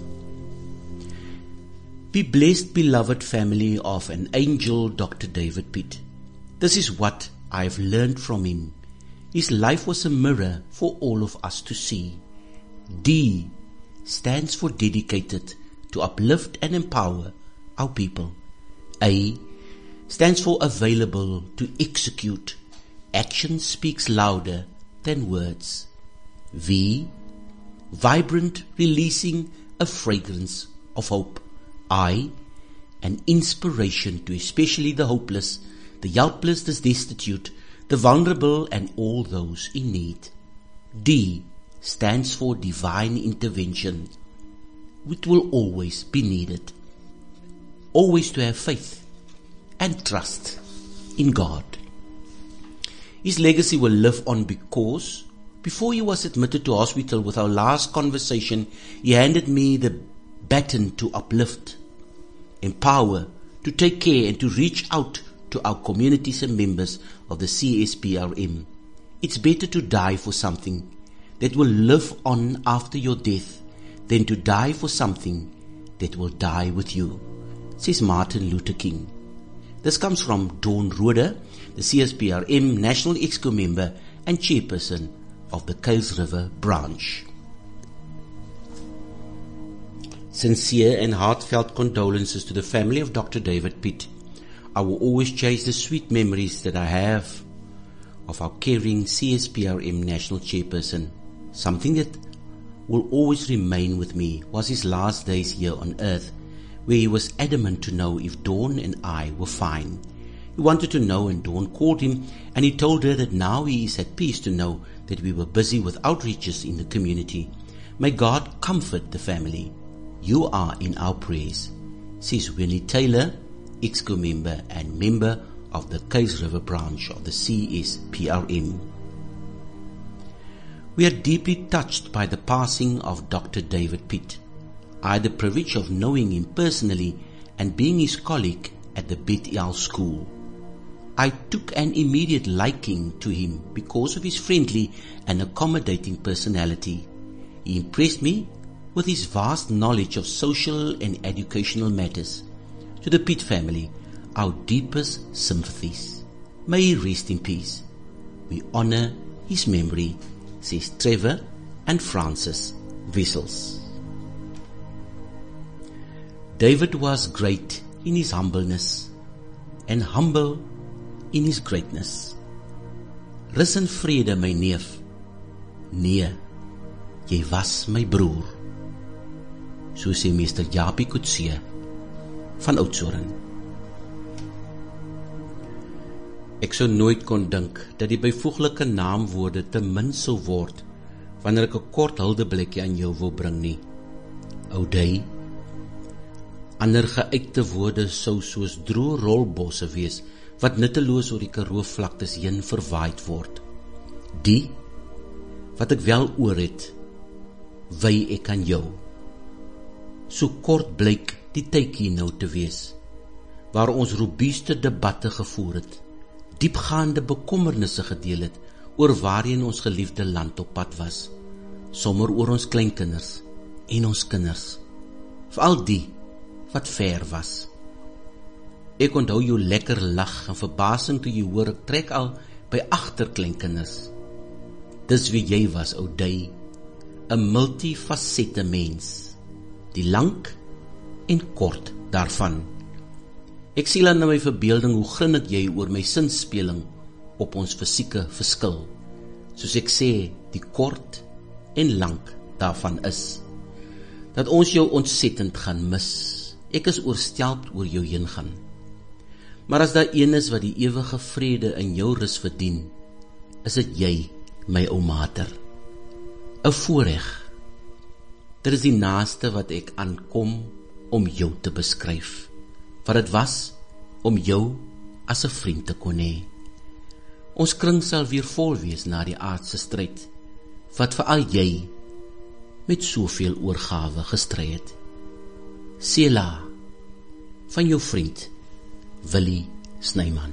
Be blessed, beloved family of an angel, Doctor David Pitt. This is what I have learned from him. His life was a mirror for all of us to see. D stands for dedicated, to uplift and empower our people. A stands for available, to execute. Action speaks louder than words. V, vibrant, releasing a fragrance of hope. I, an inspiration to especially the hopeless, the helpless, the destitute, the vulnerable, and all those in need. D stands for divine intervention, which will always be needed. Always to have faith and trust in God. His legacy will live on because before he was admitted to hospital with our last conversation, he handed me the baton to uplift, empower, to take care and to reach out to our communities and members of the C S P R M. It's better to die for something that will live on after your death than to die for something that will die with you, says Martin Luther King. This comes from Dawn Roeder, the C S P R M National Exco member and chairperson of the Kuilsriver branch. Sincere and heartfelt condolences to the family of Doctor David Pitt. I will always cherish the sweet memories that I have of our caring C S P R M national chairperson. Something that will always remain with me was his last days here on earth, where he was adamant to know if Dawn and I were fine. He wanted to know, and Dawn called him, and he told her that now he is at peace to know that we were busy with outreaches in the community. May God comfort the family. You are in our prayers, says Winnie Taylor, Exco member and member of the Kuilsriver branch of the C S P R M. We are deeply touched by the passing of Doctor David Pitt. I had the privilege of knowing him personally and being his colleague at the Beth El school. I took an immediate liking to him because of his friendly and accommodating personality. He impressed me with his vast knowledge of social and educational matters. To the Pitt family, our deepest sympathies. May he rest in peace. We honor his memory, says Trevor and Francis Wissels. David was great in his humbleness and humble in his greatness. Rus in vrede, my neef. Nee, jy was my broer. So sê meester Japie Coetzee van Oudtshoorn. Ek sou nooit kon dink dat die byvoeglike naamwoorde te min sou word wanneer ek 'n kort huldeblikkie aan jou wil bring nie. Oudei, ander geuite woorde sou soos droë rolbosse wees wat nutteloos oor die Karoo vlaktes heen verwaaid word. Die wat ek wel oor het, wy ek aan jou. So kort blyk die tydjie nou te wees, waar ons robuuste debatte gevoer het, diepgaande bekommernisse gedeel het oor waarheen ons geliefde land op pad was, sommer oor ons kleinkinders en ons kinders, veral die wat ver was. Ek onthou jou lekker lag en verbasing toe jy hoor ek trek al by agterkleinkinders. Dis wie jy was, Oudei, 'n multifacette mens, die lank en kort daarvan. Ek sien aan my verbeelding hoe grinnik jy oor my sinspeling op ons fisieke verskil. Soos ek sê, die kort en lank daarvan is dat ons jou ontsettend gaan mis. Ek is oorstelp oor jou heen gaan. Maar as daar een is wat die ewige vrede in jou rus verdien, is dit jy, my ou mater. 'n Voorreg. Dit is die naaste wat ek aankom om jou te beskryf, wat dit was om jou as 'n vriend te kon hê. Ons kring sal weer vol wees na die aardse stryd, wat veral jy met soveel oorgawe gestry het. Sela, van jou vriend, Willie Snyman.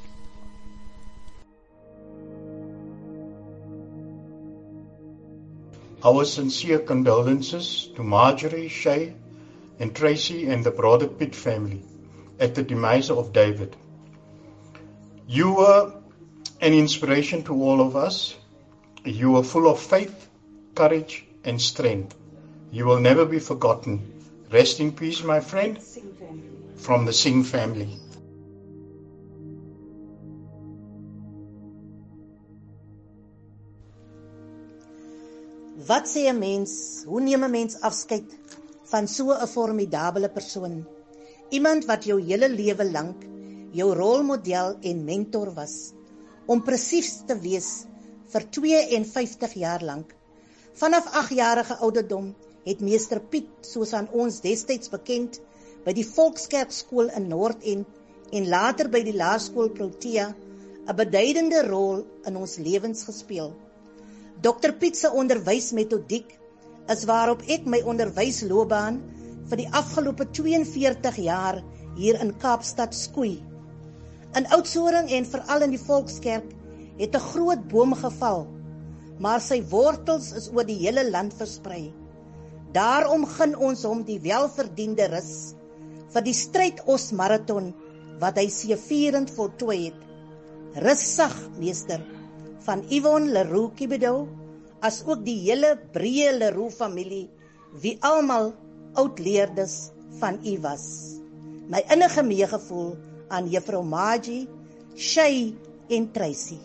Our sincere condolences to Marjorie, Shay, and Tracy and the broader Pitt family at the demise of David. You were an inspiration to all of us. You were full of faith, courage, and strength. You will never be forgotten. Rest in peace, my friend, from the Singh family. Wat sê 'n mens, hoe neem 'n mens afskeid van so 'n formidabele persoon? Iemand wat jou hele lewe lank jou rolmodel en mentor was, om presies te wees vir twee en vyftig jaar lank. Vanaf agjarige ouderdom het meester Piet, soos aan ons destyds bekend, by die Volkskerkskool in Noordend en later by die Laerskool Protea 'n beduidende rol in ons lewens gespeel. dokter Piet se onderwysmetodiek is waarop ek my onderwysloopbaan vir die afgelope twee en veertig jaar hier in Kaapstad skoei. In Oudtshoorn en veral in die Volkskerk het 'n groot boom geval, maar sy wortels is oor die hele land versprei. Daarom gun ons hom die welverdiende rus vir die strydos marathon wat hy seëvierend voltooi het. Rus sag, meester, van Yvonne Leroux Kibido, as ook die hele breë Leroux familie, wie almal oudleerdes van u was. My innige meegevoel aan juffrou Margie, Shay en Tracy.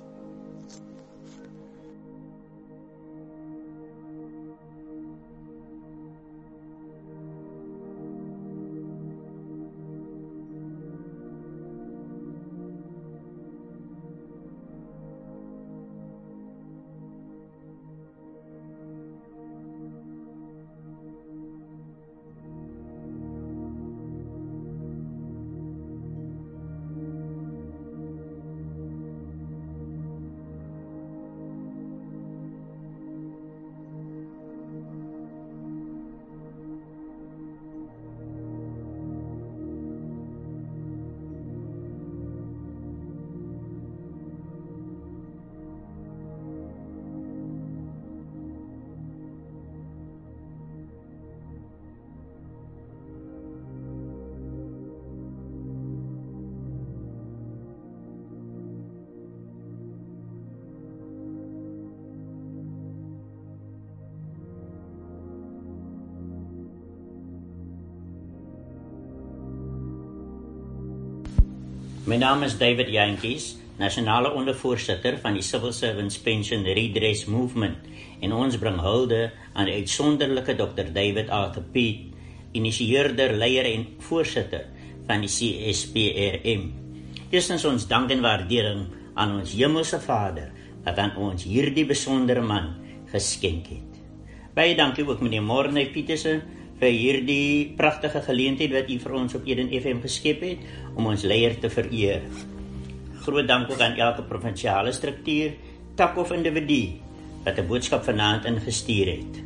My naam is David Jantjies, nasionale ondervoorsitter van die Civil Servants Pension Redress Movement, en ons bring hulde aan die uitsonderlike dokter David Arthur Piet, initieerder, leier en voorsitter van die C S P R M. Eerstens ons dank en waardering aan ons hemelse Vader, wat aan ons hierdie besondere man geskenk het. Baie dankie ook meneer Morney Pieterse vir hierdie pragtige geleentheid wat u vir ons op Eden F M geskep het, om ons leier te vereer. Groot dank ook aan elke provinsiale struktuur, tak of individu, wat 'n boodskap vanaand ingestuur het.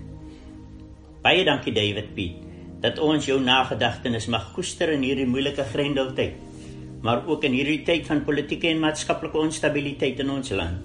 Baie dankie David Piet, dat ons jou nagedagtenis mag koester in hierdie moeilike grendeltyd, maar ook in hierdie tyd van politieke en maatskaplike onstabiliteit in ons land.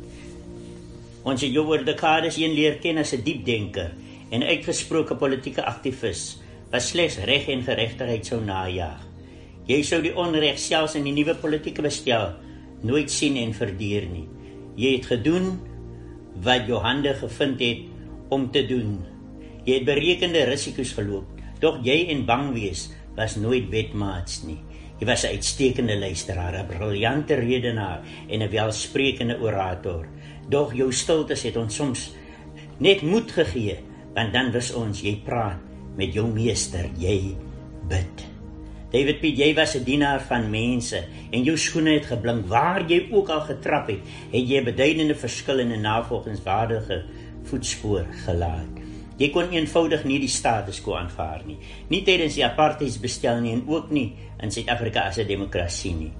Ons het jou oor dekades heen leer ken as 'n diepdenker en uitgesproke politieke aktivis, wat slegs reg en geregtigheid sou najaag. Jy sou die onreg selfs in die nuwe politieke bestel nooit sien en verduur nie. Jy het gedoen wat jou hande gevind het om te doen. Jy het berekende risiko's geloop, doch jy en bang wees was nooit bedmaats nie. Jy was 'n uitstekende luisteraar, 'n briljante redenaar en 'n welsprekende orator. Doch jou stiltes het ons soms net moed gegee, want dan wys ons, jy praat met jou meester, jy bid. David Piet, jy was 'n dienaar van mense, en jou skoene het geblink, waar jy ook al getrap het, het jy 'n beduidende verskil in 'n navolgingswaardige voetspoor gelaat. Jy kon eenvoudig nie die status quo aanvaar nie, nie tydens die apartheidsbestel nie, en ook nie in Suid-Afrika as 'n demokrasie nie.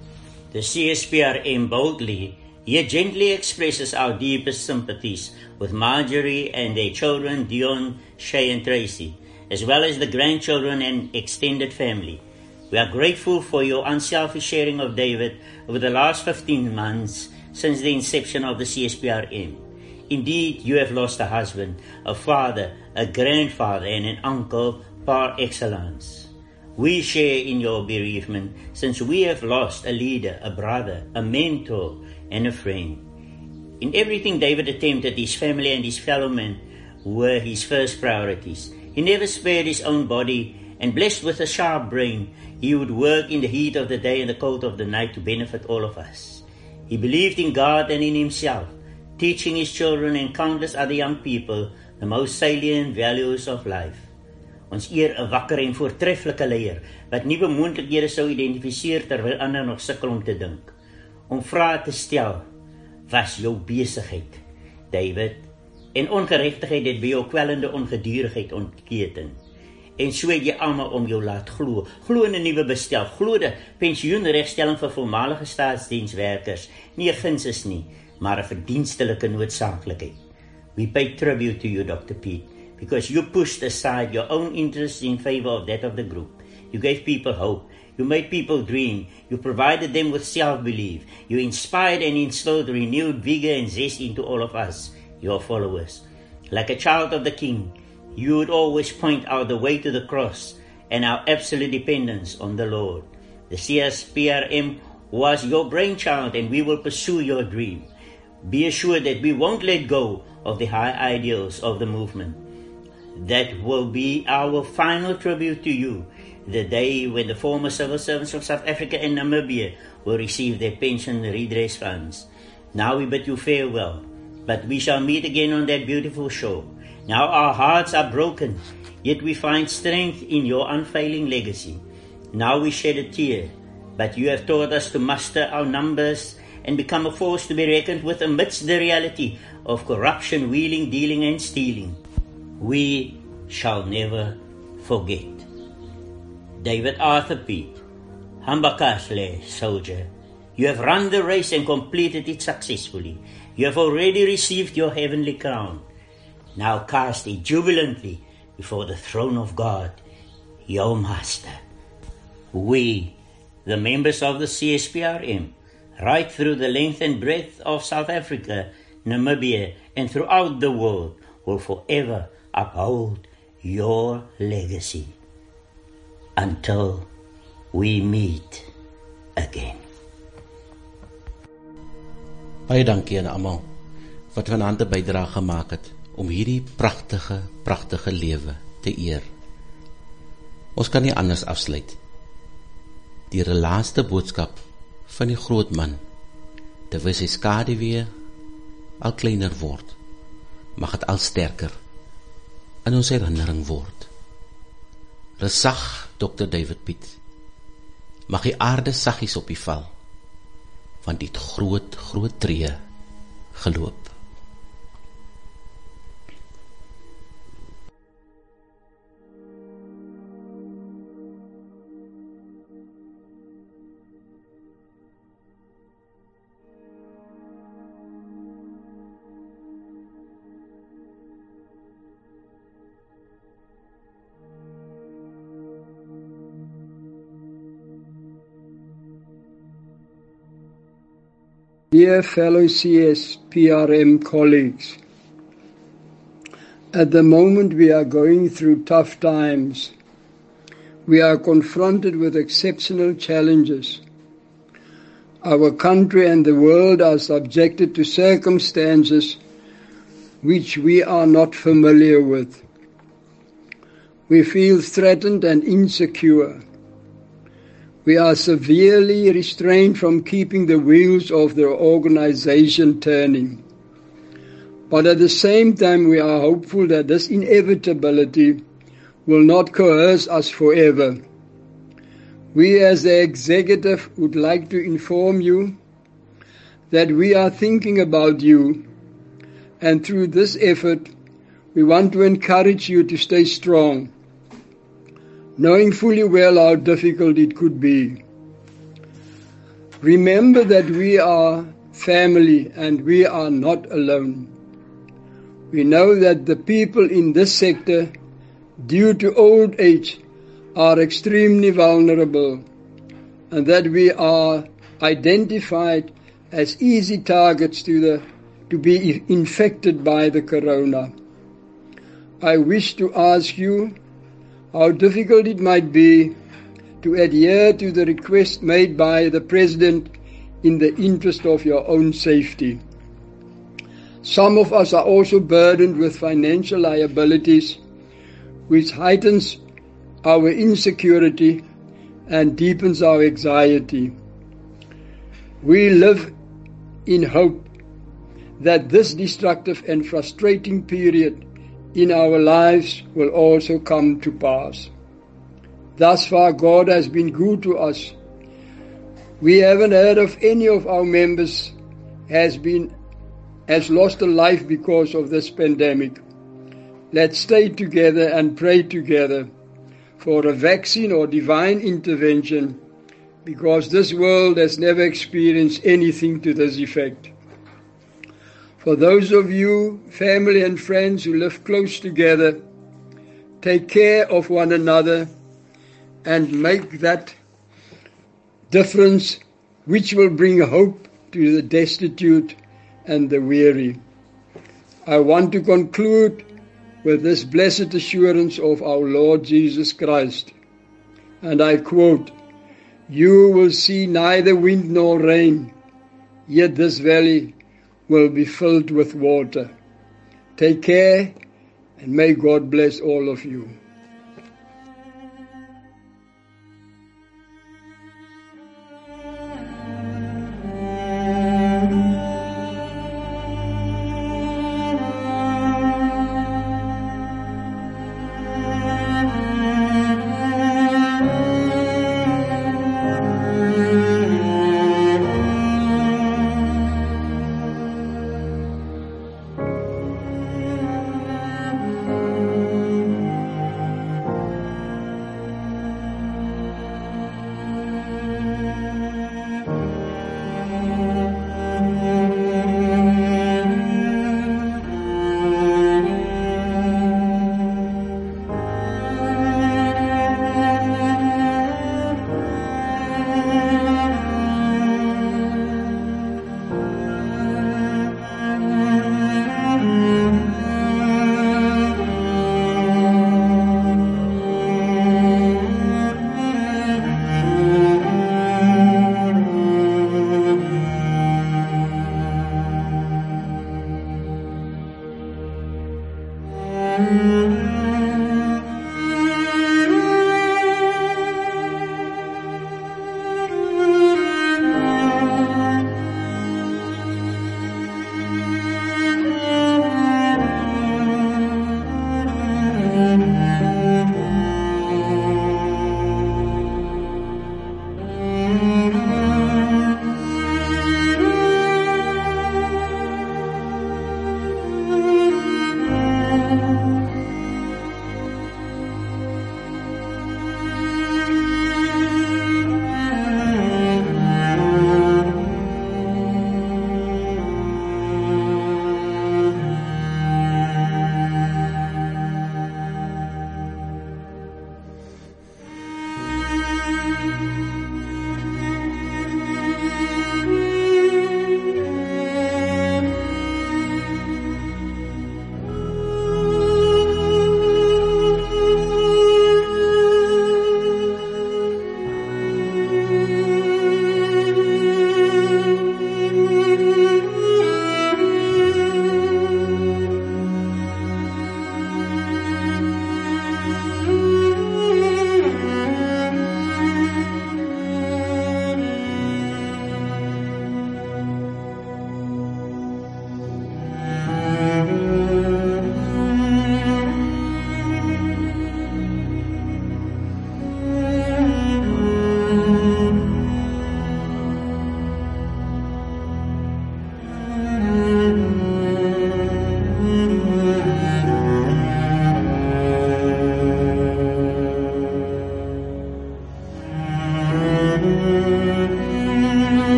The C S P R M boldly, yet gently expresses our deepest sympathies with Marjorie and their children, Dion, Shay and Tracy, as well as the grandchildren and extended family. We are grateful for your unselfish sharing of David over the last fifteen months since the inception of the C S P R M. Indeed, you have lost a husband, a father, a grandfather, and an uncle par excellence. We share in your bereavement since we have lost a leader, a brother, a mentor, and a friend. In everything David attempted, his family and his fellow men were his first priorities. He never spared his own body, and blessed with a sharp brain, he would work in the heat of the day and the cold of the night to benefit all of us. He believed in God and in himself, teaching his children and countless other young people the most salient values of life. Ons eer 'n wakker en voortreffelike leier, wat nuwe moontlikhede sou identifiseer terwyl ander nog sukkel om te dink. Om vrae te stel, was jou besigheid, David, en ongeregtigheid het by jou kwellende ongedurigheid ontketen. En so het jy almal om jou laat glo, glo in 'n nuwe bestel, glo dat pensioenregstelling vir voormalige staatsdienswerkers nie 'n guns is nie, maar 'n verdienstelike noodsaaklikheid. We pay tribute to you, Doctor Piet, because you pushed aside your own interests in favor of that of the group. You gave people hope. You made people dream. You provided them with self-belief. You inspired and instilled renewed vigor and zest into all of us, your followers. Like a child of the King, you would always point out the way to the cross and our absolute dependence on the Lord. The C S P R M was your brainchild, and we will pursue your dream. Be assured that we won't let go of the high ideals of the movement. That will be our final tribute to you, the day when the former civil servants of South Africa and Namibia will receive their pension redress funds. Now we bid you farewell, but we shall meet again on that beautiful shore. Now our hearts are broken, yet we find strength in your unfailing legacy. Now we shed a tear, but you have taught us to muster our numbers and become a force to be reckoned with amidst the reality of corruption, wheeling, dealing, and stealing. We shall never forget. David Arthur Piet, Hambakasle, soldier, you have run the race and completed it successfully. You have already received your heavenly crown. Now cast it jubilantly before the throne of God, your Master. We, the members of the C S P R M, right through the length and breadth of South Africa, Namibia, and throughout the world, will forever uphold your legacy until we meet again. Baie dankie aan almal wat vanaand 'n bydrae gemaak het om hierdie pragtige, pragtige lewe te eer. Ons kan nie anders afsluit deur 'n laaste boodskap van die groot man, terwyl sy skaduwee al kleiner word, mag het al sterker in ons herinnering word. Resag, Dokter David Piet, mag die aarde saggies op die val, want die het groot, groot tree geloop. Dear fellow C S P R M colleagues, at the moment we are going through tough times. We are confronted with exceptional challenges. Our country and the world are subjected to circumstances which we are not familiar with. We feel threatened and insecure. We are severely restrained from keeping the wheels of the organization turning. But at the same time, we are hopeful that this inevitability will not coerce us forever. We as the executive would like to inform you that we are thinking about you, and through this effort, we want to encourage you to stay strong, knowing fully well how difficult it could be. Remember that we are family and we are not alone. We know that the people in this sector, due to old age, are extremely vulnerable, and that we are identified as easy targets to the to be infected by the corona. I wish to ask you how difficult it might be to adhere to the request made by the President in the interest of your own safety. Some of us are also burdened with financial liabilities, which heightens our insecurity and deepens our anxiety. We live in hope that this destructive and frustrating period in our lives will also come to pass. Thus far, God has been good to us. We haven't heard of any of our members has been has lost a life because of this pandemic. Let's stay together and pray together for a vaccine or divine intervention, because this world has never experienced anything to this effect. For those of you, family and friends who live close together, take care of one another and make that difference which will bring hope to the destitute and the weary. I want to conclude with this blessed assurance of our Lord Jesus Christ. And I quote, "You will see neither wind nor rain, yet this valley will be filled with water." Take care, and may God bless all of you.